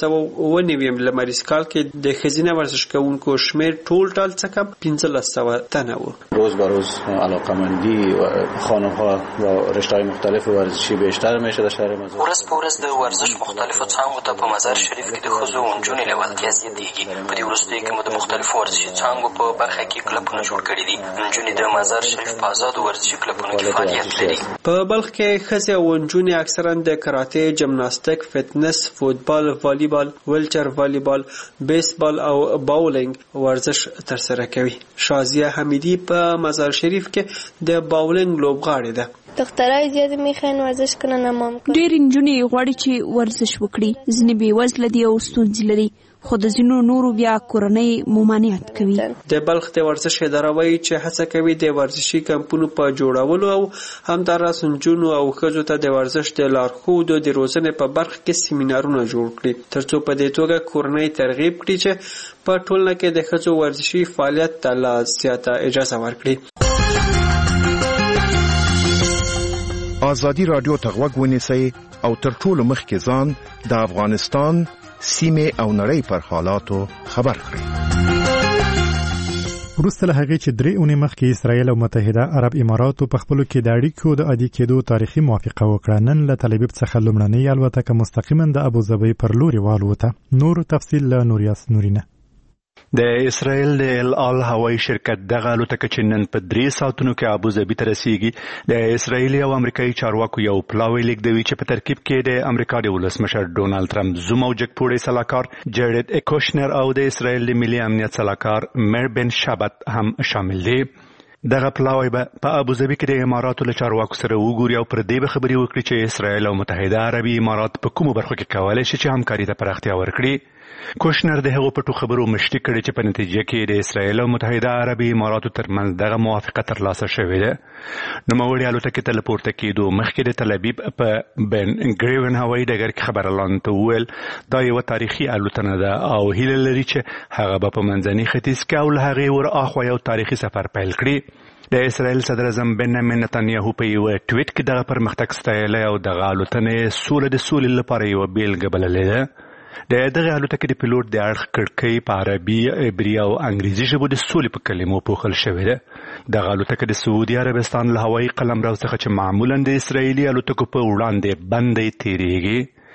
1390 لمریز کال کې د ښځینه ورزش کوونکو شمیر ټول څه کم 1500 تنه و. روز به روز علاقمندی خانم‌ها و رشته‌های مختلف ورزشی بیشتر میشه در شهر مزار. ورځ په ورځ د ورزش مختلفو څانګو په مزار شریف کې د ښځو او نجونو لیوالتیا زیاتېږي. په دې وروستیو کې مو د مختلفو ورزشي څانګو په برخه کې کلبونه جوړ کړي دي. نجونې د مزار شریف په آزادو ورزشي کلبونو کې فعالیت لري. په بلخ کې ښځې او نجونې اکثرا د کراټې، جمناستیک، فټنس، فوتبال، والیبال، ویلچر والیبال، بیسبال او باولینګ ورزش ترسره کوي. شازیه حمیدی په مزار شریف کې د باولینګ لوبغاړې ده. دخترای زیات میخوان ورزش کنن امام کوي. ډېر نجونې غواړي چې ورزش وکړي. ځینې بې وزله دي او ستونزې لري خو د ځینو نورو بیا کورنۍ ممانعت کوي. د بلخ د ورزش اداره وایي چې هڅه کوي د ورزشي کمپونو په جوړولو او همداراز نجونو او ښځو ته د ورزش د لارښودو د روزنې په برخه کې سیمینارونه جوړ کړي ترڅو په دې توګه کورنۍ ترغیب کړي چې په ټولنه کې د ښځو ورزشي فعالیت ته لا زیاته اجازه ورکړي. ازادي راډیو ته غوږ ونیسئ او تر ټولو مخکې ځان د افغانستان سیمې او نړۍ پر حالاتو خبر کړئ. وروسته له هغې چې 3 اونۍ مخکې اسرائیل او متحده عرب اماراتو په خپلو کې د اړیکو د عادي کېدو تاریخي موافقه وکړه، نن له تل ابیب څخه لومړنۍ الوتکه مستقیما د ابوظبي پر لوري والوته. نور تفصیل له نوریاس نورینه. د اسرائیل د الال هوایي شرکت دغه الوتکه چې نن په 3 ساعتونو کې ابوظبي ته رسیږي د اسرائیلي او امریکایي چارواکو یو پلاوی لیږدوي چې په ترکیب کې د امریکا د ولسمشر ډونالد ټرمپ زوم او جګپوړی سلاکار جیرډ اکوشنر او د اسرائیل د ملي امنیت سلاکار میر بن شابت هم شامل دي. دغه پلاوی به په ابوظبي کې د اماراتو له چارواکو سره وګوري او پر دې به خبرې وکړي چې اسرائیل او متحده عربي امارات په کومو برخو کې کولی شي چې همکاري ته پراختیا ورکړي. کوشنر د هغو پټو خبرو مشتي کړي چې په نتیجه کې د اسرائیل او متحده عربي اماراتو ترمنځ دغه موافقه ترلاسه شوې ده. نوموړې الوتکې ته له پورته کېدو مخکې د تل ابیب په بن ګریون هوایي ډګر کې خبرلاندو ته وویل دا یوه تاریخي الوتنه ده او هیله لري چې هغه به په منځني ختیځ کې او له هغې ورهاخوا یو تاریخي سفر پیل کړي. د اسرائیل صدر اعظم بنیامین نتنیاهو په یو ټویټ کې دغه پرمختګ ستایلی او دغه الوتنې سوله د سولې لپاره یوه بیلګه بللې ده. د دغه الوتکې د پیلوټ د اړخ کړکۍ په عربي، عبري او انګریزي ژبو د سولې په کلمو پوښل شوې ده. دغه الوتکه د سعودي عربستان له هوایي قلمرو څخه چې معمولا د اسرائیلي الوتکو په وړاندې بندۍ تیریږي.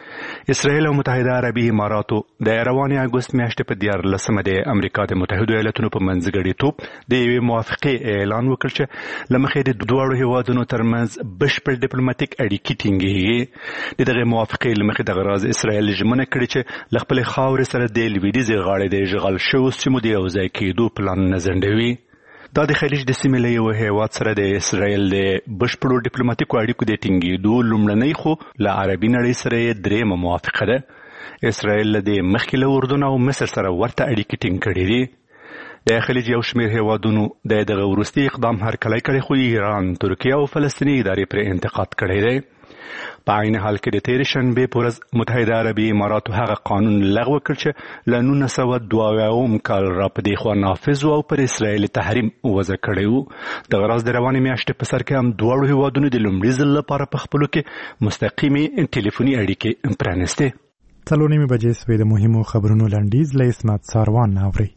اسرائیل او متحده عربي اماراتو د روانې اګوست میاشتې په 14 د امریکا د متحده ایالاتونو په منځګړیتوب د یوې موافقې اعلان وکړ چې لمخې د دوه هیوادونو ترمنځ بشپړ ډیپلوماټیک اړیکې ټینګېږي. دغه موافقې لمخې د غراض اسرائیل ژمنه کړې چې له خپل خاورې سره د لویدیځ غاړې د اشغال شوو سیمو د یوځای کېدو پلان نه ځنډوي. دا د خلیج د سیمې له یو هیواد سره د اسرائیل د بشپړو ډیپلوماټیکو اړیکو د ټینګېدو لومړنۍ خو له عربي نړۍ سره یې درېیمه موافقه ده. اسرائیل له دې مخکې له اردن او مصر سره ورته اړیکې ټینګ کړي دي. د خلیج یو شمېر هیوادونو د دغه وروستي اقدام هرکلی کړی، خو ایران، ترکیه او فلسطیني ادارې پرې انتقاد کړی دی. په عین حال کې د تېرې شنبې په ورځ متحده عربي اماراتو هغه قانون لغوه کړ چې له 1972 کال را په دې خوا نافذ و او پر اسرائیل تحریم وضع کړی و. دغه راز د روانې میاشتې په سر کې هم دواړو هیوادونو د لومړي ځل لپاره په خپلو کې مستقیمې ټلیفوني اړیکې پرانیستې. 3:30 بجې سوې. د مهمو خبرونو لنډیز له اسمت ساروان اوري.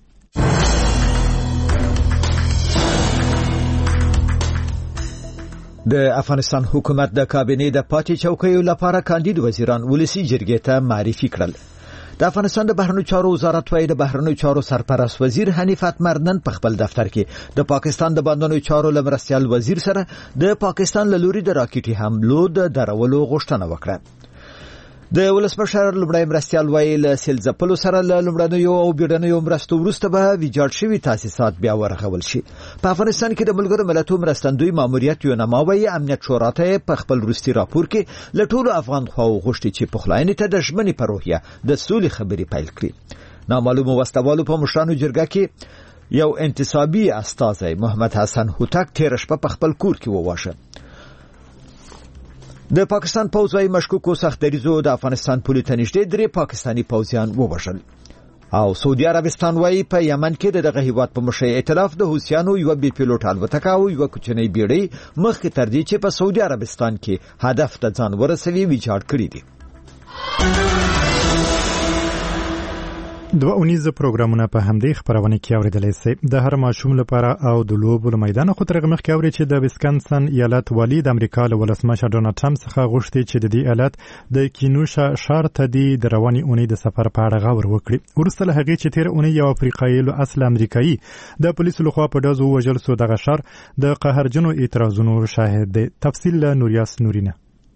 د افغانستان حکومت د کابینې د پاتې چوکیو لپاره کاندید وزیران ولسی جرګې ته معرفي کړل. د افغانستان د بهرنیو چارو وزارت وايي د بهرنیو چارو سرپرست وزیر حنیف اتمر نن په خپل دفتر کې د پاکستان د بندونو چارو لمرستیال وزیر سره د پاکستان له لوري د راکټي حملو د درولو غوښتنه وکړه. د ولسمشر لومړی مرستیال وايي له سیل ځپلو سره له لومړنیو او بیړنیو مرستو وروسته به ویجاړ شوي تاسیسات بیا ورغول شي. په افغانستان کې د ملګرو ملتونو مرستندوی ماموریت یونما وايي امنیت شورا ته په خپل وروستي راپور کې له ټولو افغان خواو غوښتي چې پخلاینې ته د ژمنې په روحیه د سولې خبرې پیل کړي. نامعلومو وسلوالو په مشرانو جرګه کې یو انتصابي استازی محمد حسن هوتک تېره شپه په خپل کور کې وواژه. د پاکستان پوځ وايي مشکوکو سختدریزو د افغانستان پولې ته نږدې 3 پاکستاني پوځیان ووژل. او سعودي عربستان وايي په یمن کې دغه هیواد په مشرۍ ائتلاف د حوثیانو یو بي پیلوټ الوتکه او یو کوچنی بیړۍ مخکې تر دې چې په سعودي عربستان کې هدف ته ځان ورسوي ویجاړ کړی دي. 2 پروګرامونه په همدې خبرونه کې اوریدلای شئ. د هر ماشوم لپاره او د لوبو میدان خو ترغه مخ کې اوري چې د ویسکانسن ایالت والی د امریکا له ولسمشر ډونالد ټرمپ څخه غوښتي چې د دې ایالت د کینوشا ښار ته د رواني اونۍ د سفر په اړه غور وکړي. ورسته له هغې چې تیر اونۍ یو افریقایي له اصل امریکایي د پولیسو لخوا په ډزو وژل شو، دغه ښار د قهرجنو اعتراضونو شاهد دی. تفصیل له نوریاس نورینه.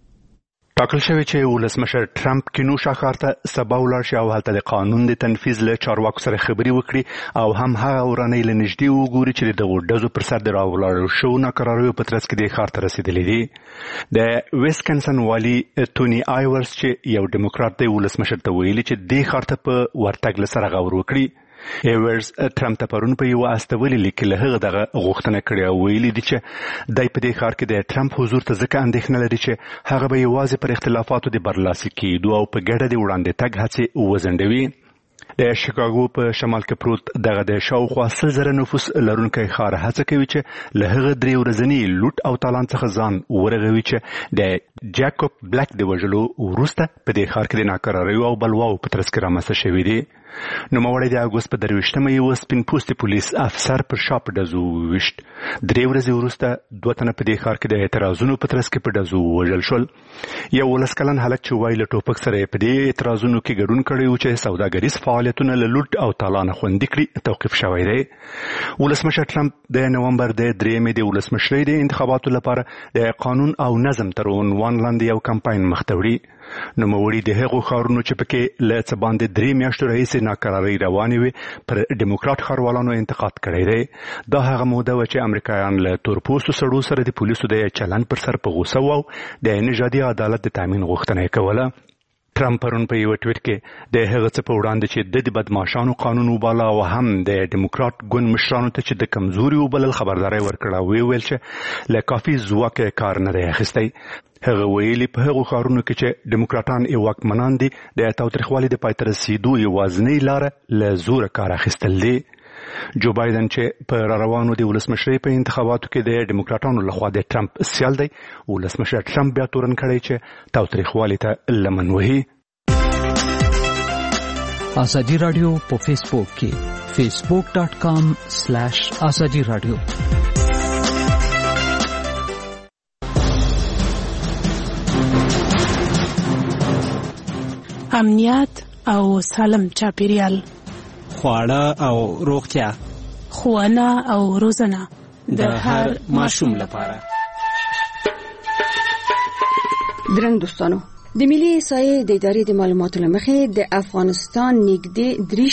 ټاکل شوی چې ولسمشر ټرمپ کینوشا ښار ته سبا ولاړ شي او هلته د قانون د تنفیذ له چارواکو سره خبرې وکړي او هم هغه ورانۍ له نږدې وګوري چې د ډزو پر سر د راولاړو شوو ناکراریو په ترڅ کې د ښار ته رسېدلي دي. د ویسکنسن والي توني آیورز چې یو ډیموکرات دی ولسمشر ته ویلي چې دې ښار ته په ورتګ له سره غور وکړي. ایورز ټرمپ ته پرون په یو استولي لیک له هغه دغه غوښتنه کړې او ویلي دي چې دای په دې ښار کې د ټرمپ حضور ته ځکه اندېښنه لري چې هغه به یوازې پر اختلافاتو د برلاسي کېدو او په ګډه د وړاندې تګ هڅې وځنډوي. د شیکاګو په شمال کې پروت دغه د شاوخوا 100,000 نفوس لرونکی ښار هڅه کوي چې له هغه 3 ورځني لوټ او تالان څخه ځان ورغوي چې د جاکوب بلیک د وژلو وروسته په دې ښار کې د ناکراریو او بلواو په ترڅ کې رامنځته شوي دي. نوموړی د اګوست په 23 یو سپین پوستي پولیس افسر پر شا په ډزو وویشت. 3 ورځې وروسته 2 تنه په دې ښار کې د اعتراضونو په ترڅ کې په ډزو ووژل شول. یو 19 کلن هلک چې وایي له ټوپک سره په دې اعتراضونو کې ګډون کړی و چې سوداګریز فعالیتونه له لوټ او تالانه خوندي کړي توقیف شوی دی. ولسمشر ټرمپ د نومبر د 3 د ولسمشرۍ د انتخاباتو لپاره د قانون او نظم تر عنوان لاندې یو کمپاین مخ ته وړي. نوموړي د هغو ښارونو چې پکې له څه باندې 3 میاشتو راهیسې ناکرارۍ روانې وې پر ډیموکرات ښاروالانو انتقاد کړی دی. دا هغه موده وه چې امریکایان له تورپوستو سړو سره د پولیسو د چلند پر سر په غوسه وو او د نژادي عدالت د تامین غوښتنه یې کوله. ټرمپ پرون په یو ټویټ کې د هغه څه په وړاندې چې د بدمعشانو قانون وباله او هم د ډیموکرات ګوند مشرانو ته چې د کمزوري وبلل خبرداری ورکړه او ویل چې له کافي ځواک کار نه دی اخیستی. هغه ویلي په هغو ښارونو کې چې ډیموکراټان یې واکمنان دي د تاوتریخوالي د پای ته رسېدو یوازینۍ لاره له زوره کار اخیستل دي. جو بایدن چې په راروانو د ولسمشرۍ په انتخاباتو کې د ډیموکراټانو لخوا د ټرمپ سیال دی، ولسمشر ټرمپ بیا تورن کړی چې تاوتریخوالي ته لمن وهي. ازادي رادیو په فیسبوک کې facebook.com/ازادي رادیو. امنیت او سالم چاپیریال، خواړه او روغتیا، ښوونه او روزنه د هر ماشوم لپاره. درنګ دوستانو، د ملي احصایې د ادارې د معلوماتو لمخې د افغانستان نږدې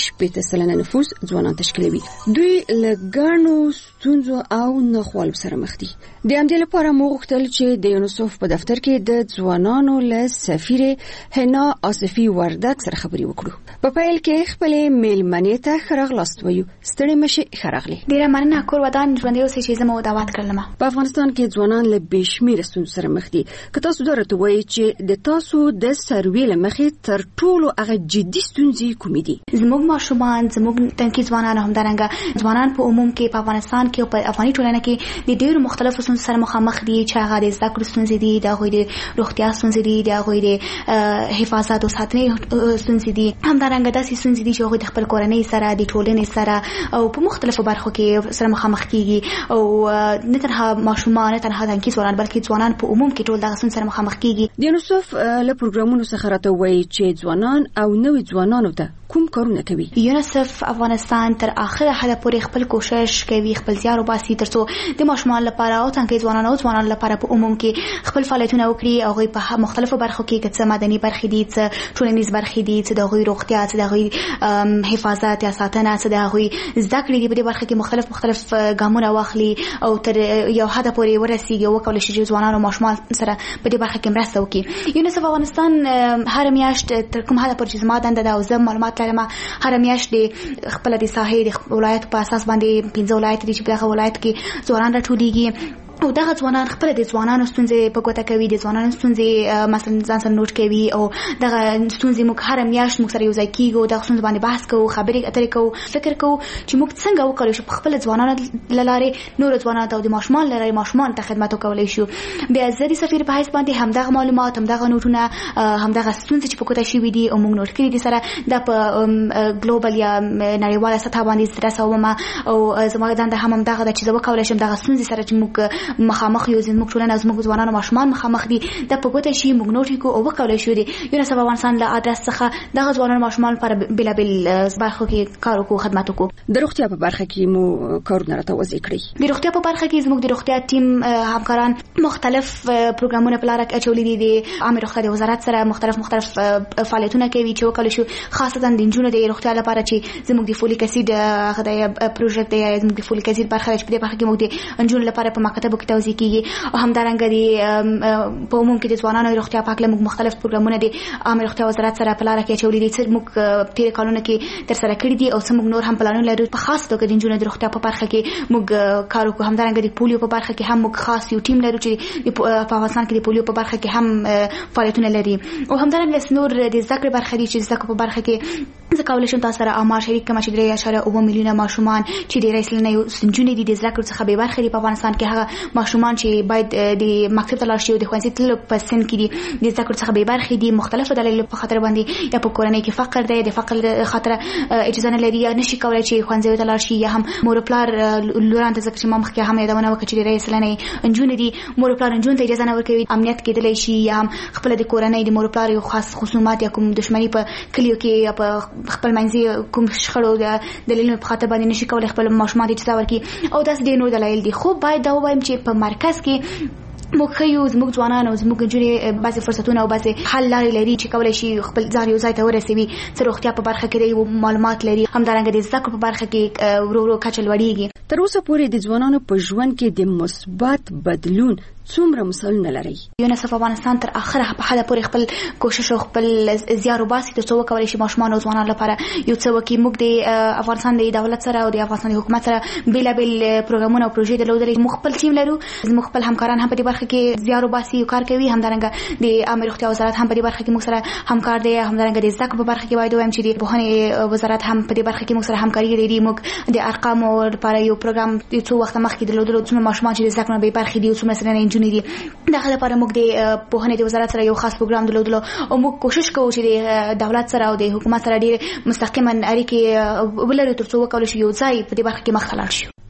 3% نفوس ځوانان تشکیلوي. دوی له ګڼو ستونزو او ناخوالو سره مخ دي. د همدې لپاره موږ غوښتل چې د یونیسف په دفتر کې د ځوانانو له سفیر حنا آصفي وردک سره خبرې وکړو. په پیل کې خپل میلمنې ته ښه راغلاست وایو. ستړي مشي ښه راغلي. ډیره مننه. کور ودان ژوندۍ اوسئ چې زه مو دعوت کړلم. په افغانستان کې ځوانان له بې شمیره ستونزو سره مخ دي. که تاسو درته وایي چې د تاسو د سروې لمخې تر ټولو هغه جدي ستونزې کومې دي؟ زموږ ماشومان، زموږ تنکي ځوانان، همدارنګه ځوانان په عموم کې په افغانستان کې او په افغاني ټولنه کې د ډېرو مختلفو ستونزو سره مخامخ دي، چې هغه د زده کړو ستونزې دي، د هغوی د روغتیا ستونزې دي، د هغوی د حفاظت او ساتنې ستونزې دي، همدارنګه داسې ستونزې دي چې هغوی د خپل کورنۍ سره، د ټولنې سره او په مختلفو برخو کې سره مخامخ کیږي. او نه تنها ماشومان، نه تنها تنکي ځوانان، بلکې ځوانان په عموم کې ټول دغه ستونزې سره مخامخ کیږي. د یونیسف له پروګرامونو څخه راته وایي چې ځوانان او نوي ځوانانو ته کوم کارونه کوي؟ یونیسف افغانستان تر اخره حد پورې خپل کوشش کوي، خپل زیار وباسي ترڅو د ماشومان لپاره او تنکي ځوانانو او ځوانانو لپاره په عموم کې خپل فعالیتونه وکړي. او غوي په مختلفو برخو کې چې مدني برخې دي، چې ټولنیز برخې دي، چې د غوي روغتیا، چې د غوي حفاظت یا ساتنه، چې د غوي زده کړې دي، په دې برخه کې مختلف ګامونه واخلي او تر یو حد پورې ورسیږي او وکولای شي چې ځوانانو او ماشومان سره په دې برخه کې مرسته وکړي. یونیسف افغانستان هر میاشت تر کوم حد پورې چې زما دنده ده او زه معلومات لرم، هر میاشت د خپل د ساحې د ولایت په اساس باندې 15 ولایت دي چې په هغه ولایت کې ځوانان راټولېږي او دغه ځوانان خپل د ځوانانو ستونزې په ګوته کوي، د ځوانانو ستونزې مثلا ځان سره نوٹ کوي او دغه ستونزې موږ هر میاشت موږ سره یو ځای کیږو، دغه ستونزې باندې بحث کوو، خبرې اترې کوو، فکر کوو چې موږ څنګه وکړو چې خپل ځوانانو لاره نور ځوانانو ته او د ماشومان لاره ماشومان ته خدمت وکولای شو. بیا زه د سفیر په حیث باندې همدغه معلومات، همدغه نوټونه، همدغه ستونزې چې په ګوته شوي دي او موږ نوٹ کړي دي سره د په ګلوبل یا نړیواله سطح باندې رسوم. او زما دنده هم همدغه ده چې زه وکولای شم دغه ستونزې سره چې موږ مخامخ یو زموږ ټولنه، زموږ ځوانانو ماشومان مخامخ دي، د په ګوته شي موږ نوټ کو او وکولای شو دي یونیسف افغانستان له ادرس څخه دغه ځوانانو ماشومان پر بلابل برخو کې کار وکړو، خدمات وکړو. د روغتیا په برخه کې مو کارونه راته وضع کړی. د روغتیا په برخه کې زموږ د روغتیا ټیم همکاران مختلف پروګرامونه په لار کې اچولي دي. د عامه روغتیا د وزارت سره مختلف فعالیتونه کوي چې وکولای شو خاصه د نجونو د روغتیا لپاره چې زموږ د فولیک اسید غدای پروژه دی، زموږ د فولیک اسید برخه چې په دې برخه کې موږ د نجونو لپاره په مکاتبو کې توزیع کیږي. او همدارنګه د په عموم کې د ځوانانو روغتیا په اړه موږ مختلف پروګرامونه د عامه روغتیا وزارت سره په لار کې اچولي دي چې موږ تیر کالونو کې تر سره کړی دي او موږ نور هم پلانونه لرو. په خاص توګه د نجونو د روغتیا په برخه کې موږ کار وکړو. همدارنګه د پولیو په برخه کې هم موږ خاص یو ټیم لرو چې په افغانستان کې د پولیو په برخه کې هم فعالیتونه لري. او همدارنګه نور د ذکر برخه دي چې ذکر په برخه کې زه کولای شم تاسو سره آمار شریک کړم چې 3.7 میلیونه ماشومان چې د رسلنې سنجونې دي د ذکر څخه به برخه دي په افغانستان کې. هغه ماشومان چې باید د مکتب ته لاړ شي او د ښوونځي تللو په سن کې دي د ذکر څخه به برخه دي. مختلفو دلایلو په خاطر باندې یا په کورنۍ کې فقر دی، د فقر خاطر اجازه نه لري یا نشي کولای چې ښوونځي ته لاړ شي، یا هم مور پلار لوران ته ځکه چې ما مخکې هم یادونه وکړه چې د رسلنې انجونې دي مور پلار انجون ته اجازه نه ورکوي، امنیت کېدلی شي یا هم خپل د کورنۍ د مور پلار یو خاص خصومات یا کوم دښمنی په کلیو کې یا په خپل منځي کوم شخړو د دلیلونو په خاطر باندې نشي کولای خپل ماشومان اجازه ورکړي او داسې ډېر نور دلایل دي. خو باید دا ووایم چې په مرکز کې موږ خو زموږ ځوانان او زموږ جوړې بعضي فرصتونه او بعضي حل لارې لري چې کولای شي خپل ځان یو ځای ته ورسوي. چې روغتیا په برخه کې د معلومات لري، همدارنګه د زده کړو په برخه کې ورو کچه لوړیږي. تر اوسه پورې د ځوانانو په ژوند کې د مثبت بدلون څومره مثالونه لري؟ یونیسف افغانستان تر اخره په حد پورې خپل کوشش او خپل زیار وباسي ترڅو وکولای شي ماشومان او ځوانان لپاره یو څه وکړي. موږ د افغانستان د دولت سره او د افغانستان د حکومت سره بیلابل پروګرامونه او پروژې درلودلې. موږ خپل ټیم لرو، موږ خپل همکاران هم په دې برخه کې زیار وباسي او کار کوي. همدارنګه د عامه روغتیا وزارت هم په دې برخه کې موږ سره همکار دی. همدارنګه د زده کړو په برخه کې باید وایم چې د پوهنې وزارت هم په دې برخه کې موږ سره همکاري لري. موږ د ارقامو لپاره یو پروګرام څو وخت مخکې درلودلو چې ماشومان چې د زده کړو به برخه دي او څو مثلا انجونې دي دغه لپاره موږ د پوهنې د وزارت سره یو خاص پروګرام درلودلو او موږ کوشش کوو چې د دولت سره او د حکومت سره ډېر مستقیما اړیکې ولرو ترڅو وکولای شو یو ځای په دې برخه کې مخ ته لاړ شو.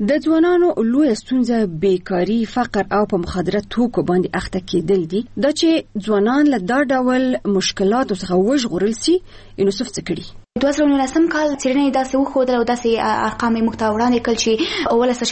د ځوانانو لوی ستونزه بیکاری، فقر او په مخدره توکو باندې اخته کېدل دي. دا چې ځوانان له دا ډول مشکلاتو څخه وژغورل سي، یونسف څه کړي؟ 2019 کال څېړنې داسې وښودل او داسې ارقام یې موږ ته وړاندې کړل چې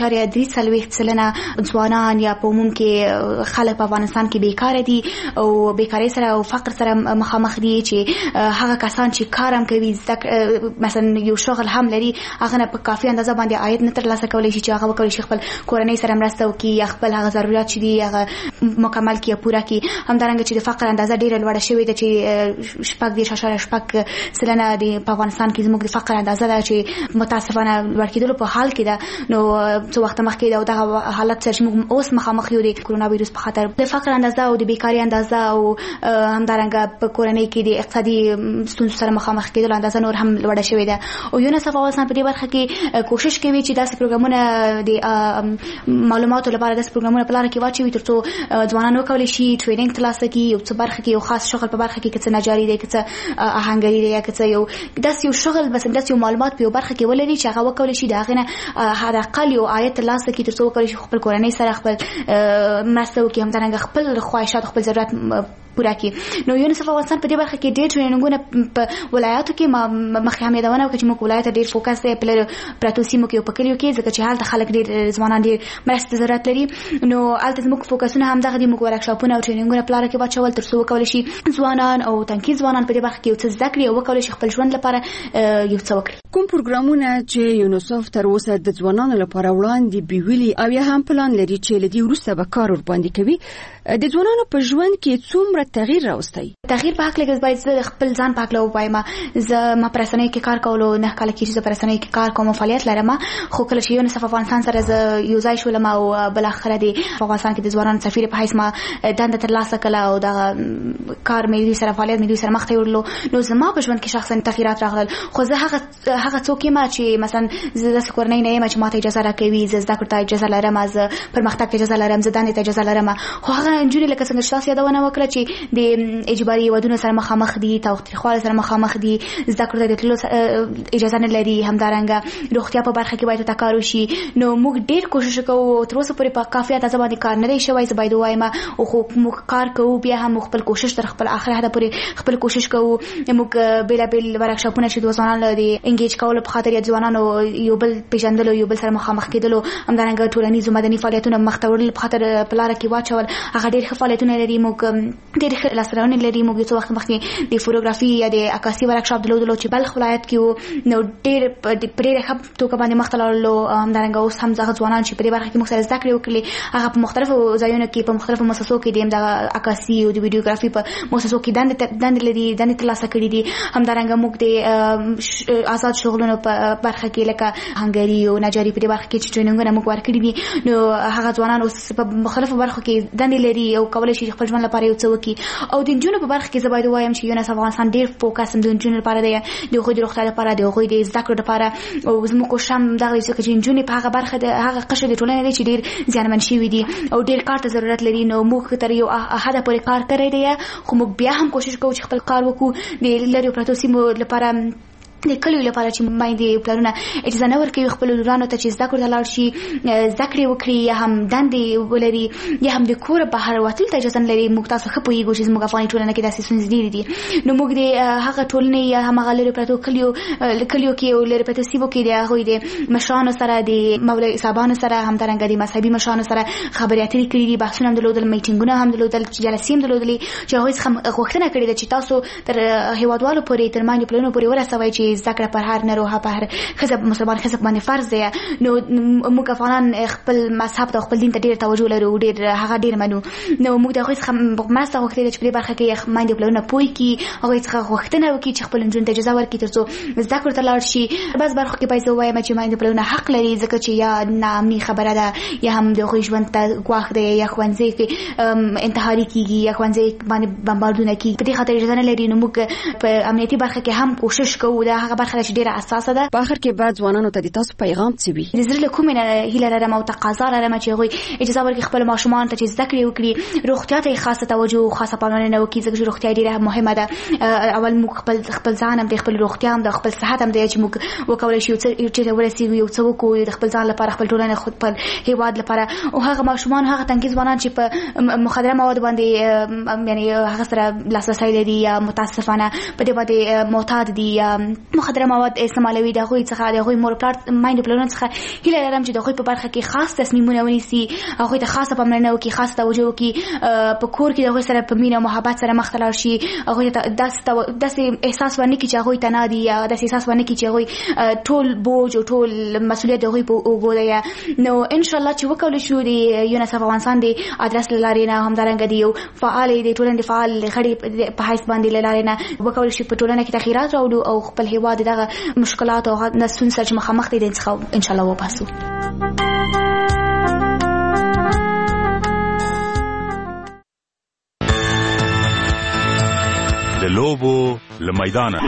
11.3% ځوانان یا په عموم کې خلک په افغانستان کې بیکاره دي او بیکارۍ سره او فقر سره مخامخ دي، چې هغه کسان چې کار هم کوي، مثلا یو شغل هم لري، هغه نه په کافي اندازه باندې عاید نه ترلاسه کولی شي چې هغه وکړي شي خپل کورنۍ سره مرسته وکړي یا خپل هغه ضرورت چې دي هغه مکمل کړي، پوره کړي. همدارنګه چې د فقر اندازه ډېره لوړه شوې ده، چې 4.6% د په افغانستان کې زموږ د فقر اندازه ده چې متاسفانه لوړ کېدلو په حال کې ده. نو څو وخت مخکې او دغه حالت سره چې موږ اوس مخامخ یو د کرونا وایروس په خاطر د فقر اندازه او د بیکاری اندازه او همدارنګه په کورنۍ کې د اقتصادي ستونزو سره مخامخ کېدلو اندازه نور هم لوړه شوې ده. او یونیسف افغانستان په دې برخه کې کوشش کوي چې داسې پروګرامونه د معلوماتو لپاره داسې پروګرامونه په لاره کې واچوي ترڅو ځوانان وکولی شي ټریننګ ترلاسه کړي، یو څه برخه کې یو خاص شغل په برخه کې که څه نجاري دی، که څه آهنګري دی، یا که څه یو داسې یو شغل بس داسې یو معلومات په یو برخه کې ولري چې هغه وکولی شي د هغې نه حداقل یو عاید ترلاسه کړي ترڅو وکولی شي خپل کورنۍ سره خپل مرسته وکړي، همدارنګه خپل خواهشات خپل ضرورت پوره کړي. نو یونیسف افغانستان په دې برخه کې ډېر ټریننګونه په ولایاتو کې مخکې هم یادونه وکړه چې موږ ولایت ډېر فوکس دی په پراتو سیمو کې او په کلیو کې، ځکه چې هلته خلک ډېر ځوانان ډېر مرستې ضرورت لري. نو هلته زموږ فوکسونه همدغه دي، موږ ورکشاپونه او ټریننګونه په لاره کې واچول ترڅو وکولی شي ځوانان او تنکي ځوانان په دې برخه کې یو څه زده کړي او وکولی شي خپل ژوند لپاره یو څه وکړي. کوم پروګرامونه چې یونیسف تر اوسه د ځوانانو لپاره وړاندې بیولي او یا هم پلان لري چې لدی وروسته به کار ورباندې کوي، د ځوانانو په ژوند کې څومره تغییر راوستي؟ تغییر په حق لګز باید زه خپل ځان په حق له ووایم. زه ما په رسنیو کې کار کولو 9 کاله کېږي چې په رسنیو کې کار کوم، فعالیت لرم. خو کله چې یونیسف افغانستان سره زه یو ځای شولم او بالاخره د افغانستان کې د ځوانانو سفیر په حیث ما دنده ترلاسه کړه او دغه کار مې دوی سره فعالیت مې دوی سره مخ ته وړلو، نو زما په ژوند کې شخصا تغییرات راغلل. خو زه هغه څوک یم چې مثلا زه داسې کورنۍ نه یم چې ماته اجازه راکوي زه زده کړو ته اجازه لرم، زه پرمختګ ته اجازه لرم، زه دندې ته اجازه لرم. خو هغه نجونې لکه څنګه چې تاسو یادونه وکړه چې د اجباري ودونو سره مخامخ دي، تاوتریخوالي سره مخامخ دي، زده کړو ته د تللو اجازه نه لري، همدارنګه روغتیا په برخه کې باید ورته کار وشي. نو موږ ډېر کوشش کوو، تر اوسه پورې په کافي اندازه باندې کار نه دی شوی، زه باید ووایم. خو موږ کار کوو، بیا هم خپل کوشش تر خپل آخر حده پورې خپل کوشش کوو. موږ بېلابېل ورکشاپونه چې د ځوانانو د انګیج کولو په خاطر یا ځوانانو یو بل پیژندلو، یو بل سره مخامخ کېدلو، همدارنګه ټولنیزو مدني فعالیتونه مخ ته وړلو په خاطر په لاره کې واچول. هغه ډېر ښه فعالیتونه لري، موږ ډېر ښه لاسته راوړنې لري. موږ څو وخت مخکې د فوټوګرافي یا د عکاسي ورکشاپ درلودلو چې بلخ ولایت کې و، نو ډېر په ډېره ښه توګه باندې مخ ته لاړلو. همدارنګه اوس هم دغه ځوانان چې په دې برخه کې موږ سره زده کړې وکړلې، هغه په مختلفو ځایونو کې په مختلفو مؤسسو کې د دغه عکاسي او د ویډیوګرافي په مؤسسو کې دندې لري، دندې ترلاسه کړي دي. همدارنګه موږ د آزاد شغلونو په برخه کې لکه هنګري او نجاري په دې برخه کې چې ټریننګونه موږ ورکړي دي، نو هغه ځوانان اوس په مختلفو برخو کې دندې لري او کولی شي خپل ژوند لپاره یو څه وکړي. او د نجونو په برخه کې زه باید ووایم چې یونیسف افغانستان ډېر فوکس د نجونو لپاره دی، د هغوی د روغتیا لپاره، د هغوی د زده کړو لپاره. او زموږ کوشش هم دغه دی چې نجونې په هغه برخه هغه قشر د ټولنې دی چې ډېر زیانمن شوي دي او ډېر کار ته ضرورت لري. نو موږ تر یو حده پورې کار کړی دی، خو موږ بیا هم کوشش کوو چې خپل کار وکړو د لرې پرتو سیمو لپاره، د کلیو لپاره چې میندې پلرونه اجازه نه ورکوي خپل لورانو ته چې زده کړو ته لاړ شي، زده کړې وکړي، یا هم دندې ولري، یا هم د کوره بهر وتلو ته اجازه نه لري. موږ تاسو ښه پوهېږو چې زموږ افغاني ټولنه کې داسې ستونزې ډېرې دي. نو موږ د هغه ټولنې یا هماغه لرې پرتو کلیو کې او لرې پرتو سیمو کې د هغوی د مشرانو سره، د مولوي صاحبانو سره، همدارنګه د مذهبي مشرانو سره خبرې اترې کړي دي، بحثونه هم درلودل، میټینګونه هم درلودل، جلسې هم درلودلې چې هغوی څخه غوښتنه کړې ده چې تاسو تر هېوادوالو پورې، تر میندو پلرونو پورې ورسوئ چې زده کړه پر هر نروها په خزب مسلمان خزب باندې فرض دی. نو موږ افغانان خپل مذهب ته خپل دین ته ډېر توجه لرو، هغه ډېر منو. نو موږ د هغوی څخه مرسته غوښتې چې په دې برخه کې میندې پلرونه پوه کړي، هغوی څخه غوښتنه وکړي چې خپل نجونو ته اجازه ورکړي تر څو زده کړو ته لاړ شي. بعض برخو کې باید زه ووایم چې میندې پلرونه حق لري، ځکه چې یا ناامني خبره ده، یا هم د هغوی ژوند ته ګواښ دی، یا ښوونځي کې انتحاري کېږي، یا ښوونځي باندې بمباردونه کېږي، په دې خاطر اجازه نه لري. نو موږ په امنیتي برخه کې هم کوشش کوو، دا هغه برخه چې ډیره اساسه ده. په اخر کې بعد ځوانانو ته د تاسو پیغام څه وي؟ د زړه له کومې نه هیله لرم او تقاضا لرم چې هغوی اجازه ورکړي خپل ماشومان ته چې زده کړې وکړي، روغتیا ته خاصه توجه او خاصه پاملرنه وکړي ځکه چې روغتیا ډیره مهمه ده. اول موږ خپل ځان هم د خپل روغتیا هم د خپل صحت هم د چې موږ وکولای شو چې ورسېږو یو څه وکړو د خپل ځان لپاره، خپل ټولنه، خپل هیواد لپاره. او هغه ماشومان هغه تنکي ځوانان چې په مخدره مواد باندې یعنی هغه سره لاسرسی لري یا متاسفانه په دې باندې معتاد دي یا مخدره مواد استعمالوي، د هغوی څخه د هغوی مور پلار مایند پلانونو څخه هیله لرم چې د هغوی په برخه کې خاص تصمیمونه ونیسي، هغوی ته خاصه پاملرنه وکړي، خاصه توجه وکړي، په کور کې د هغوی سره په مینه او محبت سره مخ ته لاړ شي، هغوی ته داسې احساس ورنکړي چې هغوی ته نه دي یا داسې احساس ورنکړي چې هغوی ټول بوج او ټول مسؤلیت د هغوی په اوږو دی. نو انشاءالله چې وکولی شو د یونیسف افغانستان د ادرس له لارې نه همدارنګه د یو فعال د ټولنې د فعال غړي په حیث باندې له لارې نه وکولی شو په ټولنه کې تغییرات راوړو او خپل هیواد دغه مشکلات او ستونزو سره چې مخامخ دي څخه انشاءالله وباسو. د لوبو له میدانه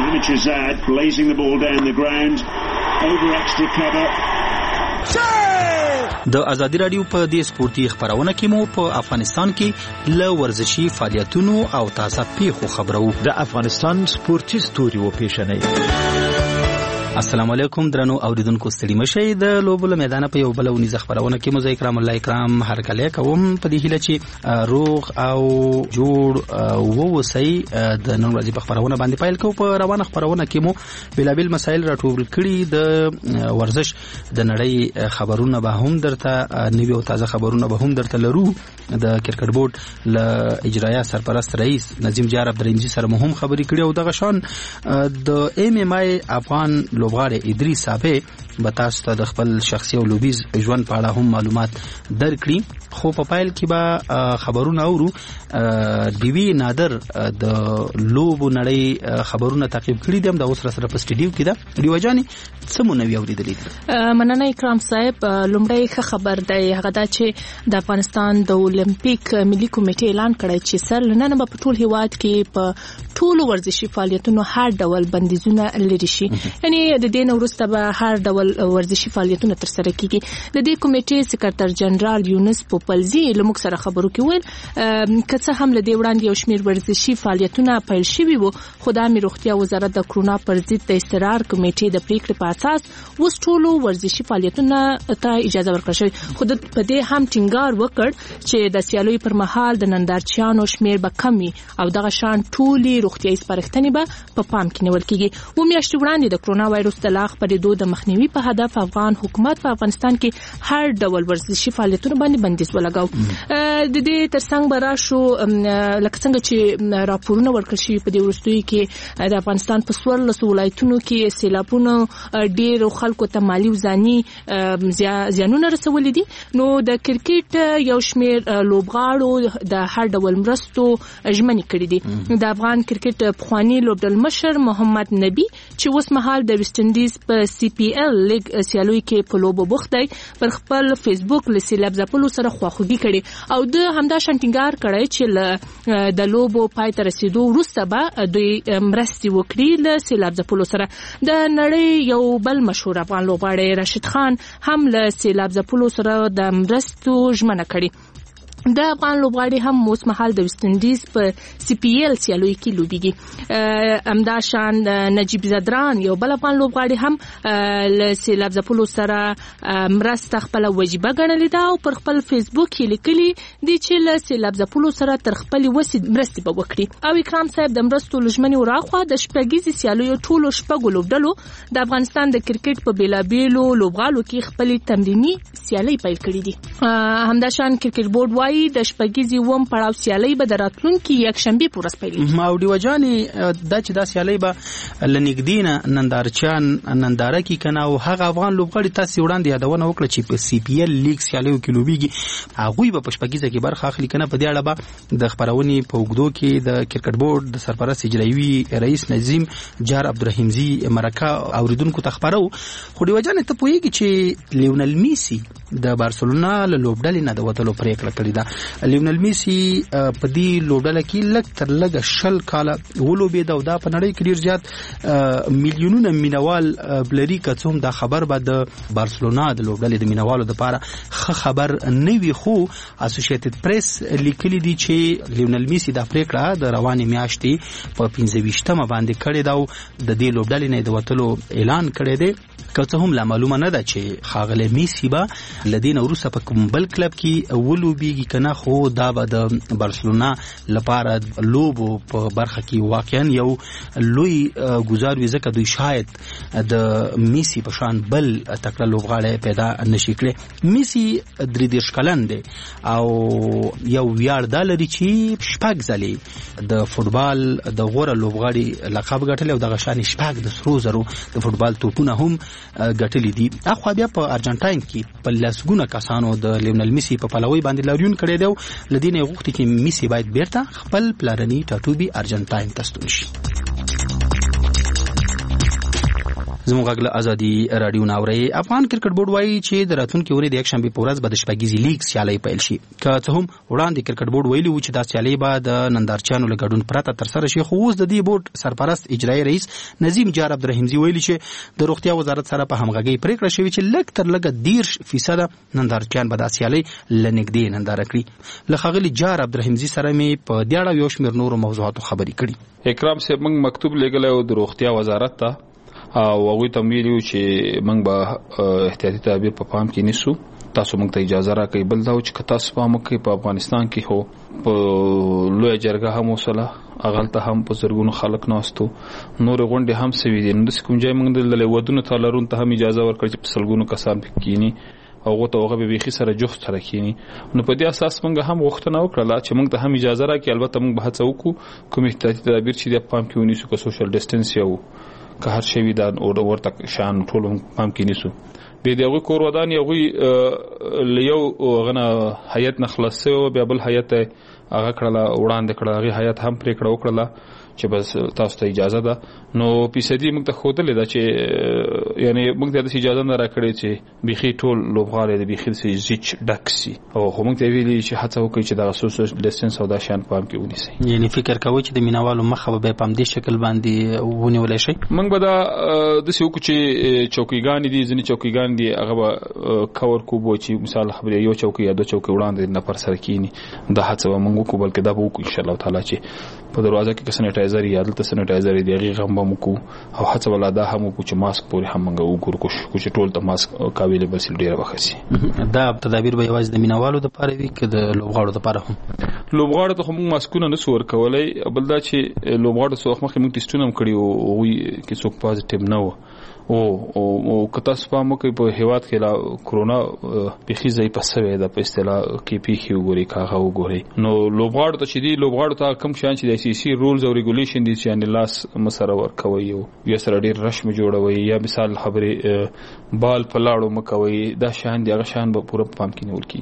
د ازادي رادیو په دې سپورتي خبرونه کې مو په افغانستان کې له ورزشي فعالیتونو او تازه پیښو خبرو. د افغانستان سپورتي ستوري و پیښنې. السلام علیکم درنو اوریدونکو، ستړي مشئ. د لوبو له میدانه په یو بل ونیزه خبرونه کې مو کرام الله کرام هرکلی کوم په دې هیله چې روغ او جوړ ووسئ. د نن ورځې په خبرونه باندې پیل کوو. په روانه خبرونه کې مو بېلابېل مسایل راټول کړي. د ورزش د نړۍ خبرونه به هم درته نوي او تازه خبرونه به هم درته لرو. د کرکټ بورډ له اجرایه سرپرست رئیس نظیم جار عبدالرحیمزي سره مو هم خبرې کړي او دغه شان د MMA افغان لوبغاړی ادریس صابه به تاسو ته د خپل شخصي او لوبیز ژوند په اړه هم معلومات درکړي. خو په پایل کې به خبرونه اورو. دیوی نادر د لوبو نړۍ خبرونه تعقیب کړي دي. د اوس سره په سټډیو کې ده. دیو جاني څه مو نوي اوریدلې دي؟ مننه اکرام صاحب. لومړی ښه خبر دی هغه دا چې د افغانستان د اولمپیک ملي کمیټې اعلان کړی چې سر لننه په ټول هیواد کې په ټولو ورزشي فعالیتونو هر ډول بندیزونه لري شي. یعنی د دې نه وروسته به هر ډول ورزشي فعالیتونه ترسره کیږي. د دې کمیټې سکرټر جنرال یونس پوپلزي له موږ سره خبرو کې ویل که څه هم له دې وړاندې یو شمېر ورزشي فعالیتونه پیل شوي وو، خو د عامې روغتیا وزارت د کرونا پر ضد د اضطرار کمیټې د پریکړې په اساس اوس ټولو ورزشي فعالیتونه ته اجازه ورکړل شوې. خو په دې هم ټینګار وکړ چې د سیالیو پر مهال د نندارچیانو شمېر به کم وي او دغه شان ټولې روغتیایي سپارښتنې به په پام کې نیول کېږي. اووه میاشتې وړاندې د کرونا وایرس د لا خپرېدو د مخنیوي په هدف افغان حکومت په افغانستان کې هر ډول ورزشي فعالیتونو باندې بندیز ولګاو. د دې ترڅنګ به راشو لکه څنګه چې راپورونه ورکړل شوي په دې وروستیو کې د افغانستان په 14 ولایتونو کې سیلابونو ډېرو خلکو ته مالي او ځاني زیانونه رسولي دي. نو د کرکټ یو شمېر لوبغاړو د هر ډول مرستو ژمنې کړې دي. د افغان کرکټ پخوانی لوبډلمشر محمد نبی چې اوس مهال د ویسټ انډیز په CPL لیګ سیالیو کې په لوبو بوخت دی پر خپل فیسبوک له سیلاب ځپلو سره خواخوږي کړې او د همدا شانټینګار کړی چې د لوبو پای ته رسیدو وروسته به دوی مرستې وکړي له سیلاب ځپلو سره. د نړۍ یو بل مشهور افغان لوبغاړی راشد خان هم له سیلاب ځپلو سره د مرستو ژمنه کړې. د افغان لوبغاړي هم اوس مهال د ویسټ انډیز په CPL سیالیو کې لوبېږي. همداشان نجیب زدران یو بل افغان لوبغاړي هم له سیلاب ځپلو سره مرسته خپله وجیبه ګڼلې ده او پر خپل فیسبوک کې لیکلي دي چې له سیلاب ځپلو سره تر خپلې وسې مرستې به وکړي. او اکرام صاحب د مرستو له ژمنې وراخوا د شپږیزې سیالیو ټولو شپږو لوبډلو د افغانستان د کرکټ په بېلابېلو لوبغالو کې خپلې تمریني سیالۍ پیل کړي دي. همداشان کرکټ بورډ وایي د شپږیزې اووم پړاو سیالۍ به د راتلونکي یکشنبې په ورځ پیلېږي. او ډیوه جانې دا چې دا سیالۍ به له نږدې نه نندارچیان ننداره کړي که نه او هغه افغان لوبغاړي تاسې وړاندې یادونه وکړه چې په CPL لیګ سیالیو کې لوبېږي هغوی به په شپږیزه کې برخه اخلي که نه. په دې اړه به د خپرونې په اوږدو کې د کرکټ بورډ د سرپرست اجرایوي رئیس نظیم جار عبدالرحیمزي مرکه اوریدونکو ته خپرو. خو ډیوه جانې ته پوهېږي چې لیونل میسي د بارسلونا له لوبډلې نه د وتلو پرېکړه کړې ده. ده. لیونل میسی په دې لوبډله کې لږ تر لږه 20 کاله ولوبېد او دا په نړۍ کې ډیر زیات میلیونونه مینوال بلري کڅوم دا خبر به د بارسلونا د لوبډلې د مینوالو لپاره خبر نه وي، خو اسوسییټډ پریس لیکلي دي چې لیونل میسی د پریکړه د روانې میاشتې په 25 باندې کړې دا او د دې لوبډلې نه د وټلو اعلان کړی دی. که څه هم لا معلومه نه ده چې خاغله میسی به لدین وروسته په کوم بل کلب کې ولوبېږي کنه، خو دا به د بارسلونا لپاره لوبو په برخه کې واقعا یو لوی گزار وي، ځکه دوی شاید د میسی په شان بل تکړه لوبغاړی پیدا نشي کړی. میسی 33 کلن دی او یو ویاړ دا لري چې 6 ځلې د فوتبال د غوره لوبغاړي لقب ګټلی او دغه شان 6 د سرو زرو د فوتبال توپونه هم ګټلې دي. اخو بیا په ارجنټاین کې په لسګونه کسانو د لیونل میسی په پلوي باندې لاریون کړی دی. لدینه غوښتي چې میسی باید بیرته خپل پلاني ټاټوبي ارجنټاین ته ستون شي. زموږ غږ له ازادي رادیو ناوړي. افغان کرکټ بورډ وایي چې د راتلونکي اونۍ د یک شنبه په ورځ به د شپږیزې لیګ سیالي پیل شي. که څه هم وړاندې کرکټ بورډ ویلي و چې دا سیالي به د نندارچیانو له ګډون پرته ترسره شي، خو اوس د دې بورډ سرپرست اجرایي رئیس نظیم جار عبدالرحیمزي ویلي چې د روغتیا وزارت سره په همغږۍ پریکړه شوې چې لږ تر لږه 30% نندارچیان به دا سیالي لنګدې ننداره کړي. له ښاغلي جار عبدالرحیمزي سره مې په دې اړه یو شمېر نورو موضوعاتو خبرې کړي. اکرام صاحب موږ مکتوب لګلو د روغتیا وزارت ته او هغوی ته ویلو چې موږ به احتیاطي تدابیر په پام کې نیسو، تاسو موږ ته اجازه راکړئ. بل دا چې تاسو پام وکړئ په افغانستان کې هو په لوی جرګه هم وصله اغلته هم په زرګونو خلک ناستو، نور غونډې هم سوي دي. نو د کوم ځای موږ د ودونو تالرون ته هم اجازه ورکړي چې په سلګونو کسان پکې کینی او هغه به بيخي سره جفت سره کینی. نو په دې اساس موږ هم غوښتنه وکړه چې موږ ته هم اجازه راکړي. البته موږ به هڅه وکړو کوم احتیاطي تدابیر چې د پام کې ونیسو، که سوشل ډیسټنس یو که هر شی دا ورته شان ټول پام کې نیسو. به دغه کور ودان یو غنه هیئت نخلصو بیا بل هیئت هغه کړه وړاندې کړه، هغه هیئت هم پرې کړه وکړه چې بس تاسو ته اجازه ده. نو پیسدي موږ ته خوده لیدا چې یعنی موږ ته اجازه نه راکړي چې بيخي ټول لوبغاړي د بيخي سي زیچ ډکسي او موږ ته ویلي چې هڅه وکړي چې د سوشل ډیسټنس او د شان پام کې ونیسي. یعنی فکر کوي چې د مینوالو مخه به په دې شکل باندې ونیول شي. موږ به دا د سې وکړو چې چوکیګان دي، ځنې چوکیګان دي هغه به کور کو بو چې مثال خبرې یو چوکي یا دوه چوکي وړاندې نه پر سره کینی. دا هڅه موږ وکړو، بلکې دا به وکړو ان شاء الله تعالی چې په دروازه کې سنټایزر یا دلته سنټایزر دی هغه هم مکو او هڅه ولا دا هم کو چې ماسک پورې هم موږ وګورو چې ټول ته ماسک قابلیت بل ډیره وخسي. دا تدابیر به یوازې د مینوالو د پاره وي که د لوبغاړو د پاره هم؟ لوبغاړو ته هم ماسکونه نه سور کولای. بل دا چې لوبغاړو څو مخکې موږ ټیسټونه هم کړی او وی کې څوک پازیټیو نه و او کته سپامو کې په هیواد کې لا کرونا بيخي ځای په سوي د په اصطلاح کې پیخي وګوري کاغه وګوري. نو لوبغاړو ته چې دی لوبغاړو ته کوم شان چې د سی رولز او ریګولیشن دي چې لاس مسره ورکوي او یا سره ډیر رشم جوړوي یا مثال خبره بال پلاړو مکوي، دا شان دی هغه شان به پوره پام کې نیول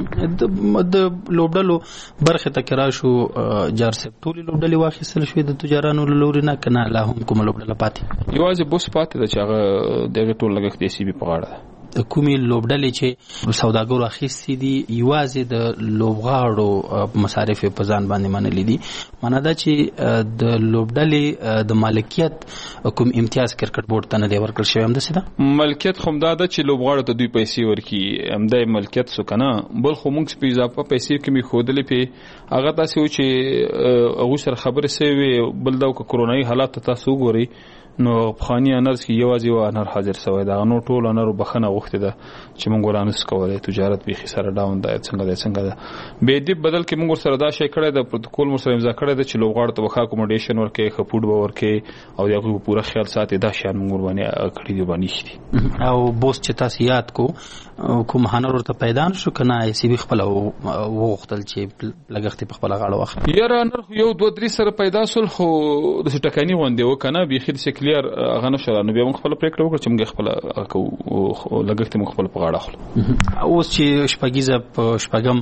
کی. د لوبډلو برخه تکرا شو جار سپ ټولي لوبډلې واخیستل شوې د تجارانو لوري نه کنه لا هم کوم لوبډله پاتې یوازې بوس پاتې د چاغه دغه ټول لګښت یې سی بي په غاړه د کومي لوبډلې چې سوداګرو اخیستي دي یوازې د لوبغاړو مصارف په ځان باندې منلې دي. معنا دا چې د لوبډلې د مالکیت کوم امتیاز کرکټ بورډ ته نه دی ورکړل شوی. هم د سیده مالکیت خو دا چې لوبغاړو ته دوی پیسې ورکي هم د مالکیت سو کنه، بل خو موږ په اضافه پیسې کمی خودلې په هغه تاسو چې هغه سره خبرې سوي. بل دا کورونایي حالات تاسو ګوري نو خاني انرس کې یوازې و انر حاضر سوی دا نو ټول انر بخنه غوښته ده چې موږ ورانس کولای تجارت به خساره ډاون دا څنګه ده به دې بدل کې موږ سره دا شي کړی د پروتوکول مر سره امضا کړی د چې لوغاړو ته وخا اکوموډیشن ورکې خپوډ به ورکې او دغه پوره خیال ساتي دا شان موږ باندې کړی دی باندې. او بوس چې تاسو یاد کو کوم هنر ورته پیدا شو کنه سی بي خپل وغختل چې لګښت په خپل غاړه واخ یاره نر یو 2-3 سره پیدا سول خو د ټکانی وندې وکنه به خید سکلیر غنه شرانو به موږ خپل پریکړه وکړو چې موږ خپل لګښت مو خپل په غاړه اخلو. اوس چې شپږیزه په شپږم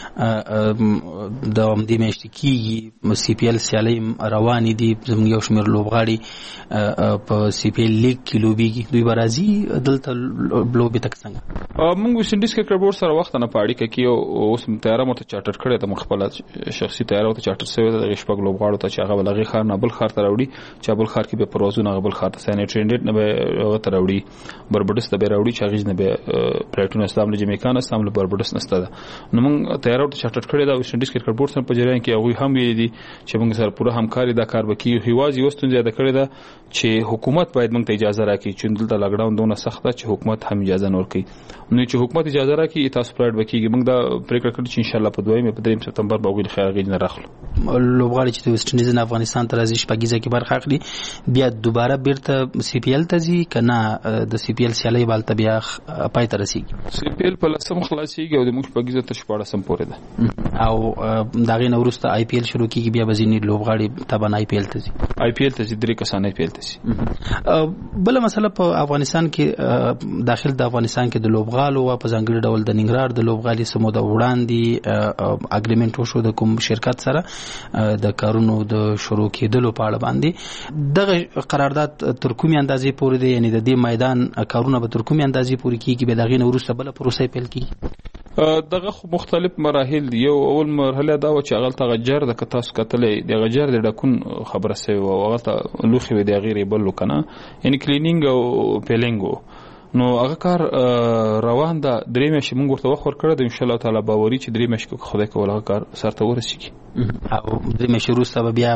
د دې میاشتې کېږي سی پی ال سیالۍ روانې دي زموږ یو شمېر لوبغاړي په سی پی ال لیګ کې لوبېږي دوی به راځي دلته لوبې ته څنګه موږ ویسټ انډیز کرکټ بورډ سره وخت نه په اړیکه کې اوس تیاره مو ته چارټر کړې ده خپل شخصي تیاره ته چارټر شوی ده د شپږ لوبغاړو ته چې هغه بلغي خار نه بل خار ته راوړي چې بل خار کې به پروازونه بل خار ته سانیټری نه به هغه ته راوړي بربډس ته به راوړي چې هغه نه به پلیټون اسلام له جمیکان اسلام له بربډس نسته ده نو موږ تیاره ته چارټر کړې ده ویسټ انډیز کرکټ بورډ سره په جریان کې هغه هم ویلي دي چې موږ سره پوره همکاري دا کار وکړي هیوازي وستون زیاده کړې ده چې حکومت باید موږ ته اجازه راکړي چې دلته لاکډاون دونه سخت ده چې حکومت هم اجازه نه ورکړي نو چې حکومت اجازه راکړي تاسو پرایډ وکړي موږ دا پریکړه کړې چې ان شاء الله په 2 سپتمبر به وګړي خیر غږ نه راخلو لوبغاړي چې د ویسټ انډیز نه افغانستان ته راځي شپږیزه کې برخه اخلي بیا دوباره بیرته سی پی ال ته ځي کنه د سی پی ال سیالۍ بالته بیا پای ته رسیږي سی پی ال په لسم خلاصيږي او د موږ شپږیزه تر 14 پورې ده او دا غي نورسته آی پی ال شروع کیږي بیا بزینی لوبغاړي تبان آی پی ال ته ځي آی پی ال ته ځي درې کسان آی پی ال ته ځي بل مسله په افغانستان کې داخل د افغانستان کې د لوبغاړو او په ځانګړي ډول د ننګرهار د لوبغاړي سمو د وړاندې اګریمنت وشو د کوم شرکت سره د کارونو د شروع کېدلو په اړه باندې دغه قرارداد تر کومې اندازې پورې دی یعنی د دې میدان کارونه به تر کومې اندازې پورې کیږي به دغه نورسته بل پروسه پیل کیږي دغه مختلف مراحل یو اول مرحله دا و چې هغه ته غجر د کتاس کتلې د غجر د ډکون خبره سوي او هغه ته لوخي و د غیر بل کنه یعنی کلینینګ او پیلینګ نو هغه کار روان ده درې مې موږ ورته وخت ورکړه د ان شاء الله تعالی باوري چې درې مې خدای کول هغه کار سرته ورسیږي او درې مې شروع سبب بیا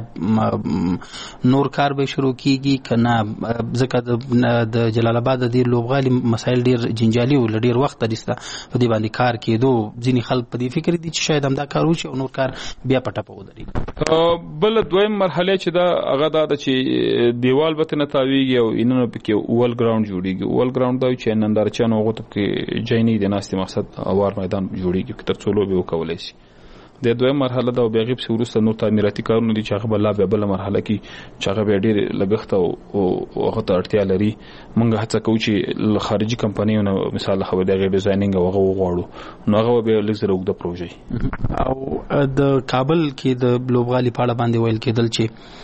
نور کار به شروع کیږي کنه ځکه د جلال آباد د لوبغالي مسایل ډیر جنجالي او ډیر وخت درسته په دې باندې کار کېدو ځینی خلک په دې فکر دي چې شاید همدا کار وشي او نور کار بیا پټه په ودري بل دویم مرحله چې دا هغه دا چې دیوال به نه تاویږي او اننه پکې اول ګراوند جوړیږي اول ګراوند دا چې نندارچانو غوته کې جینی د ناستي مقصد اوار میدان جوړیږي چې تر څولو به وکولای شي د دویم مرحله دا به غیب سورسته نو تعمیراتي کارونه دي چې هغه بل بل مرحله کې چې هغه ډېر لګښت او هغه ته اړتیا لري موږ هڅه کوو چې خارجي کمپنیونو مثال خو د غیر ډیزاینینګ او هغه وغواړو نو هغه به لږ وګړه پروژه او د کابل کې د لوبغالي په اړه باندې ویل کېدل چې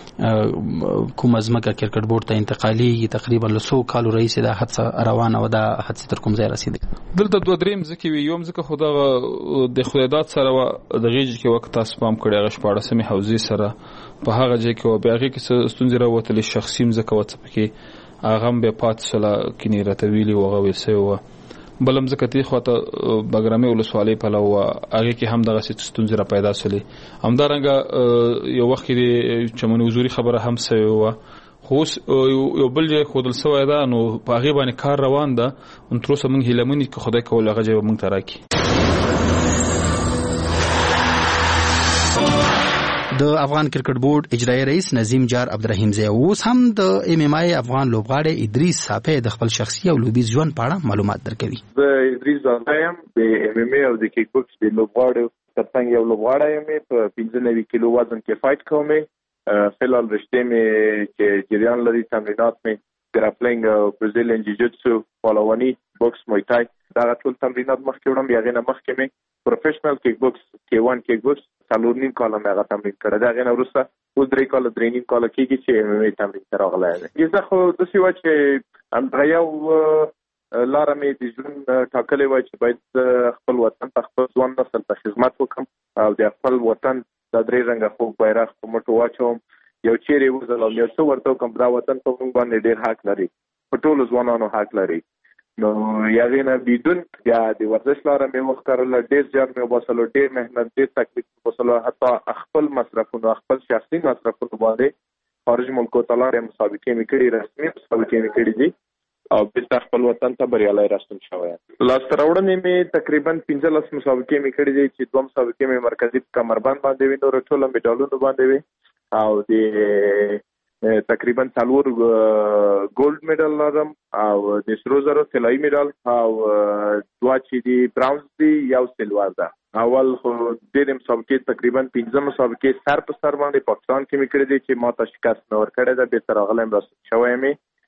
کوم ازمکه کرکټ بورډ ته انتقالي تقریبا له 100 کالو رئیس د حادثه روانه و د حادثه تر کوم ځای رسیدي دلته دوه دریم ځکه یوم ځکه خدا د خدادات سره د غیږ کې وخت تاسو پام کړی هغه شپاړه سمې حوزې سره په هغه ځای کې بیا هغه کې ستونزې راوتلې شخصیم ځکه وڅ پکې هغه به پات سره کینی راتویلی او هغه وسه و بلم ځکه تی خو ته بګرامي ولسوالۍ په لو هغه کې هم دغه ستونزې را پیدا شولې همدارنګه یو وخت کې چمن حضوري خبره هم سوي و خو یو بل ځای خودل سوی دا نو په هغه باندې کار روان ده ان تر اوسه موږ هیلمنې کې خدای کول هغه ځای موږ ته راکړي د افغان کرکټ بورډ اجرایی رئیس نظیم جار عبدالرحیم زی اوس هم د ام ام ای افغان لوبغاړي ادریس صافی د خپل شخصي او لوبي ژوند په اړه معلومات درکوي د ادریس صافی د ام ام ای او د کیک بوکس د لوبغاړو ترڅنګ یو لوبغاړی مې په 95 کیلو وزن کې فایټ کوم فلال رشته مې چې جریان لري تمرینات مې ګراپلینګ او برازیلین جیجټسو پالوانی بوکس موای تای دا ټول تمرینات مخکې وړم بیا غنه مخکې مې پروفیشنل کیک بوکس K1 کیک بوکس څلورنیم کال مې هغه تمرین کړی دا غنه وروسته اوس 3 کال درېنیم کال کېږي چې مې تمرین تر راغلی دی زه خو د سی و چې یو لار مې د ژوند ټاکلې و چې باید خپل وطن ته خپل ځوان نسل ته خدمت وکړم او د خپل وطن د درې رنګه خوږ بیرغ په مټو واچوم یو چیرې وځلم یو څو ورته کوم دا وطن په موږ باندې ډېر حق لري په ټولو ځوانانو حق لري نو یغه نه بدون یا د ورزش لپاره مې وکړل ډېر ځان مې وباسلو ډېر مهنت ډېر تکلیف وباسلو حتی خپل مصرفونو خپل شخصي مصرفونو باندې خارج ملکو ته لاره مسابقې مې کړې رسمي مسابقې مې کړې دي او په خپل وطن ته بریالي راستون شوی لاس تراوړنې مې تقریبا 15 مسابقې مې کړې دي چې دوه مسابقې مې مرکزی کمربند باندې ویني نو ټول میډالونو باندې وي او د تقریبا 4 ګولډ میډل لرم او د سرو زرو طلایی میډل او دوه چې دی براونز دی یو سلور ده اول خو د مسابقې تقریبا 15 مسابقې سر په سر باندې پاکستان کې مې کړې دي چې ما ته شکست نور کړې ده به تر غلم راس شوی مې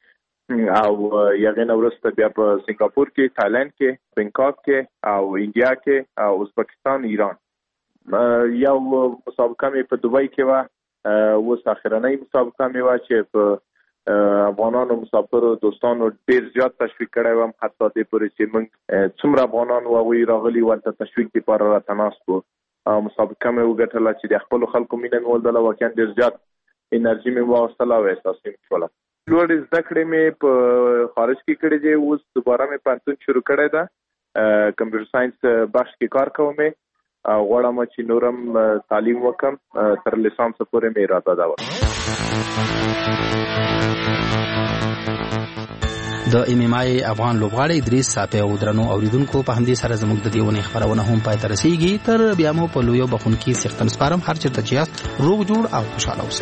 او یغه نورسته بیا په سنگاپور کې، تایلند کې، بانکاک کې او انډیا کې او ازبکستان، ایران. یو مسابقه مې په دوبۍ کې و، اوس اخرنۍ مسابقه مې و چې په افغانانو مسافرو دوستانو ډیر زیات تشویق کړی وم، حتی دې پورې چې موږ څومره افغانان وغوي راغلي ولته تشویق لپاره راتناستو. مسابقه مې وګټله چې د خپل خلکو مینه مې ولدله، واقعا ډیر زیات انرژي مې واغوستله او احساس مې شوله. لوړې زده کړې مې په خارج کې کړې دي، اوس دوباره مې پوهنتون شروع کړی ده، کمپیوټر ساينس بخش کې کار کوم او غواړم چې نورم تعلیم وکم، تر لیسانس پورې مې اراده ده. د ام ام ای افغان لوبغاړی ادریس صافی او درنو اوریدونکو په همدې سره زموږ د دیونه خبرونه هم پای ته رسیږي. تر بیا مو په لویو بخونکي سختن سپارم، هر چیرته چې یاست روغ جوړ او خوشاله اوسئ.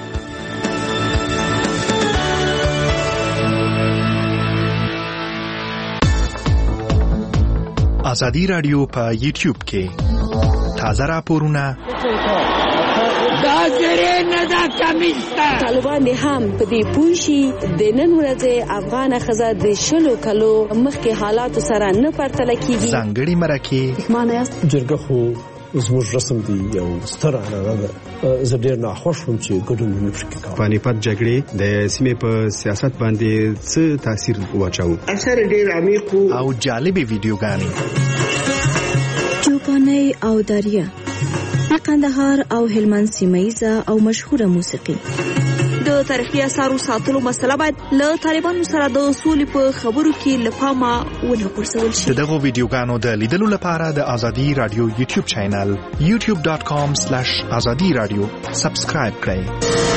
ازادي رادیو په یوټیوب کې تازه راپورونه دا زره نه دا کمیستا طالبان هم په دې پوښي د نن ورځې افغان خزه د شلو کلو مخکې حالات سره نه پرتل کیږي. ځانګړي مرکه معنی است جرګه خو زموږ رسم دی یو ستر عنعنه ده. زه ډېر ناخوښ وم چې ګډون ونه پکې کوم. پانیپت جګړې د سیمې په سیاست باندې څه تاثیر واچاو؟ اثر ډېر عمیق او جالبې ویډیوګانې چوپاني او دریا د قندهار او هلمند سیمه‌ایزه او مشهوره موسیقي. د تاریخي اثارو ساتلو مسله باید له طالبانو سره د اصول په خبرو کې لپاره ونه غورځول شي. دغه ویډیوګانو د لیدلو لپاره د ازادي رادیو یوټیوب چینل youtube.com/azadi radio سبسکرایب کړئ.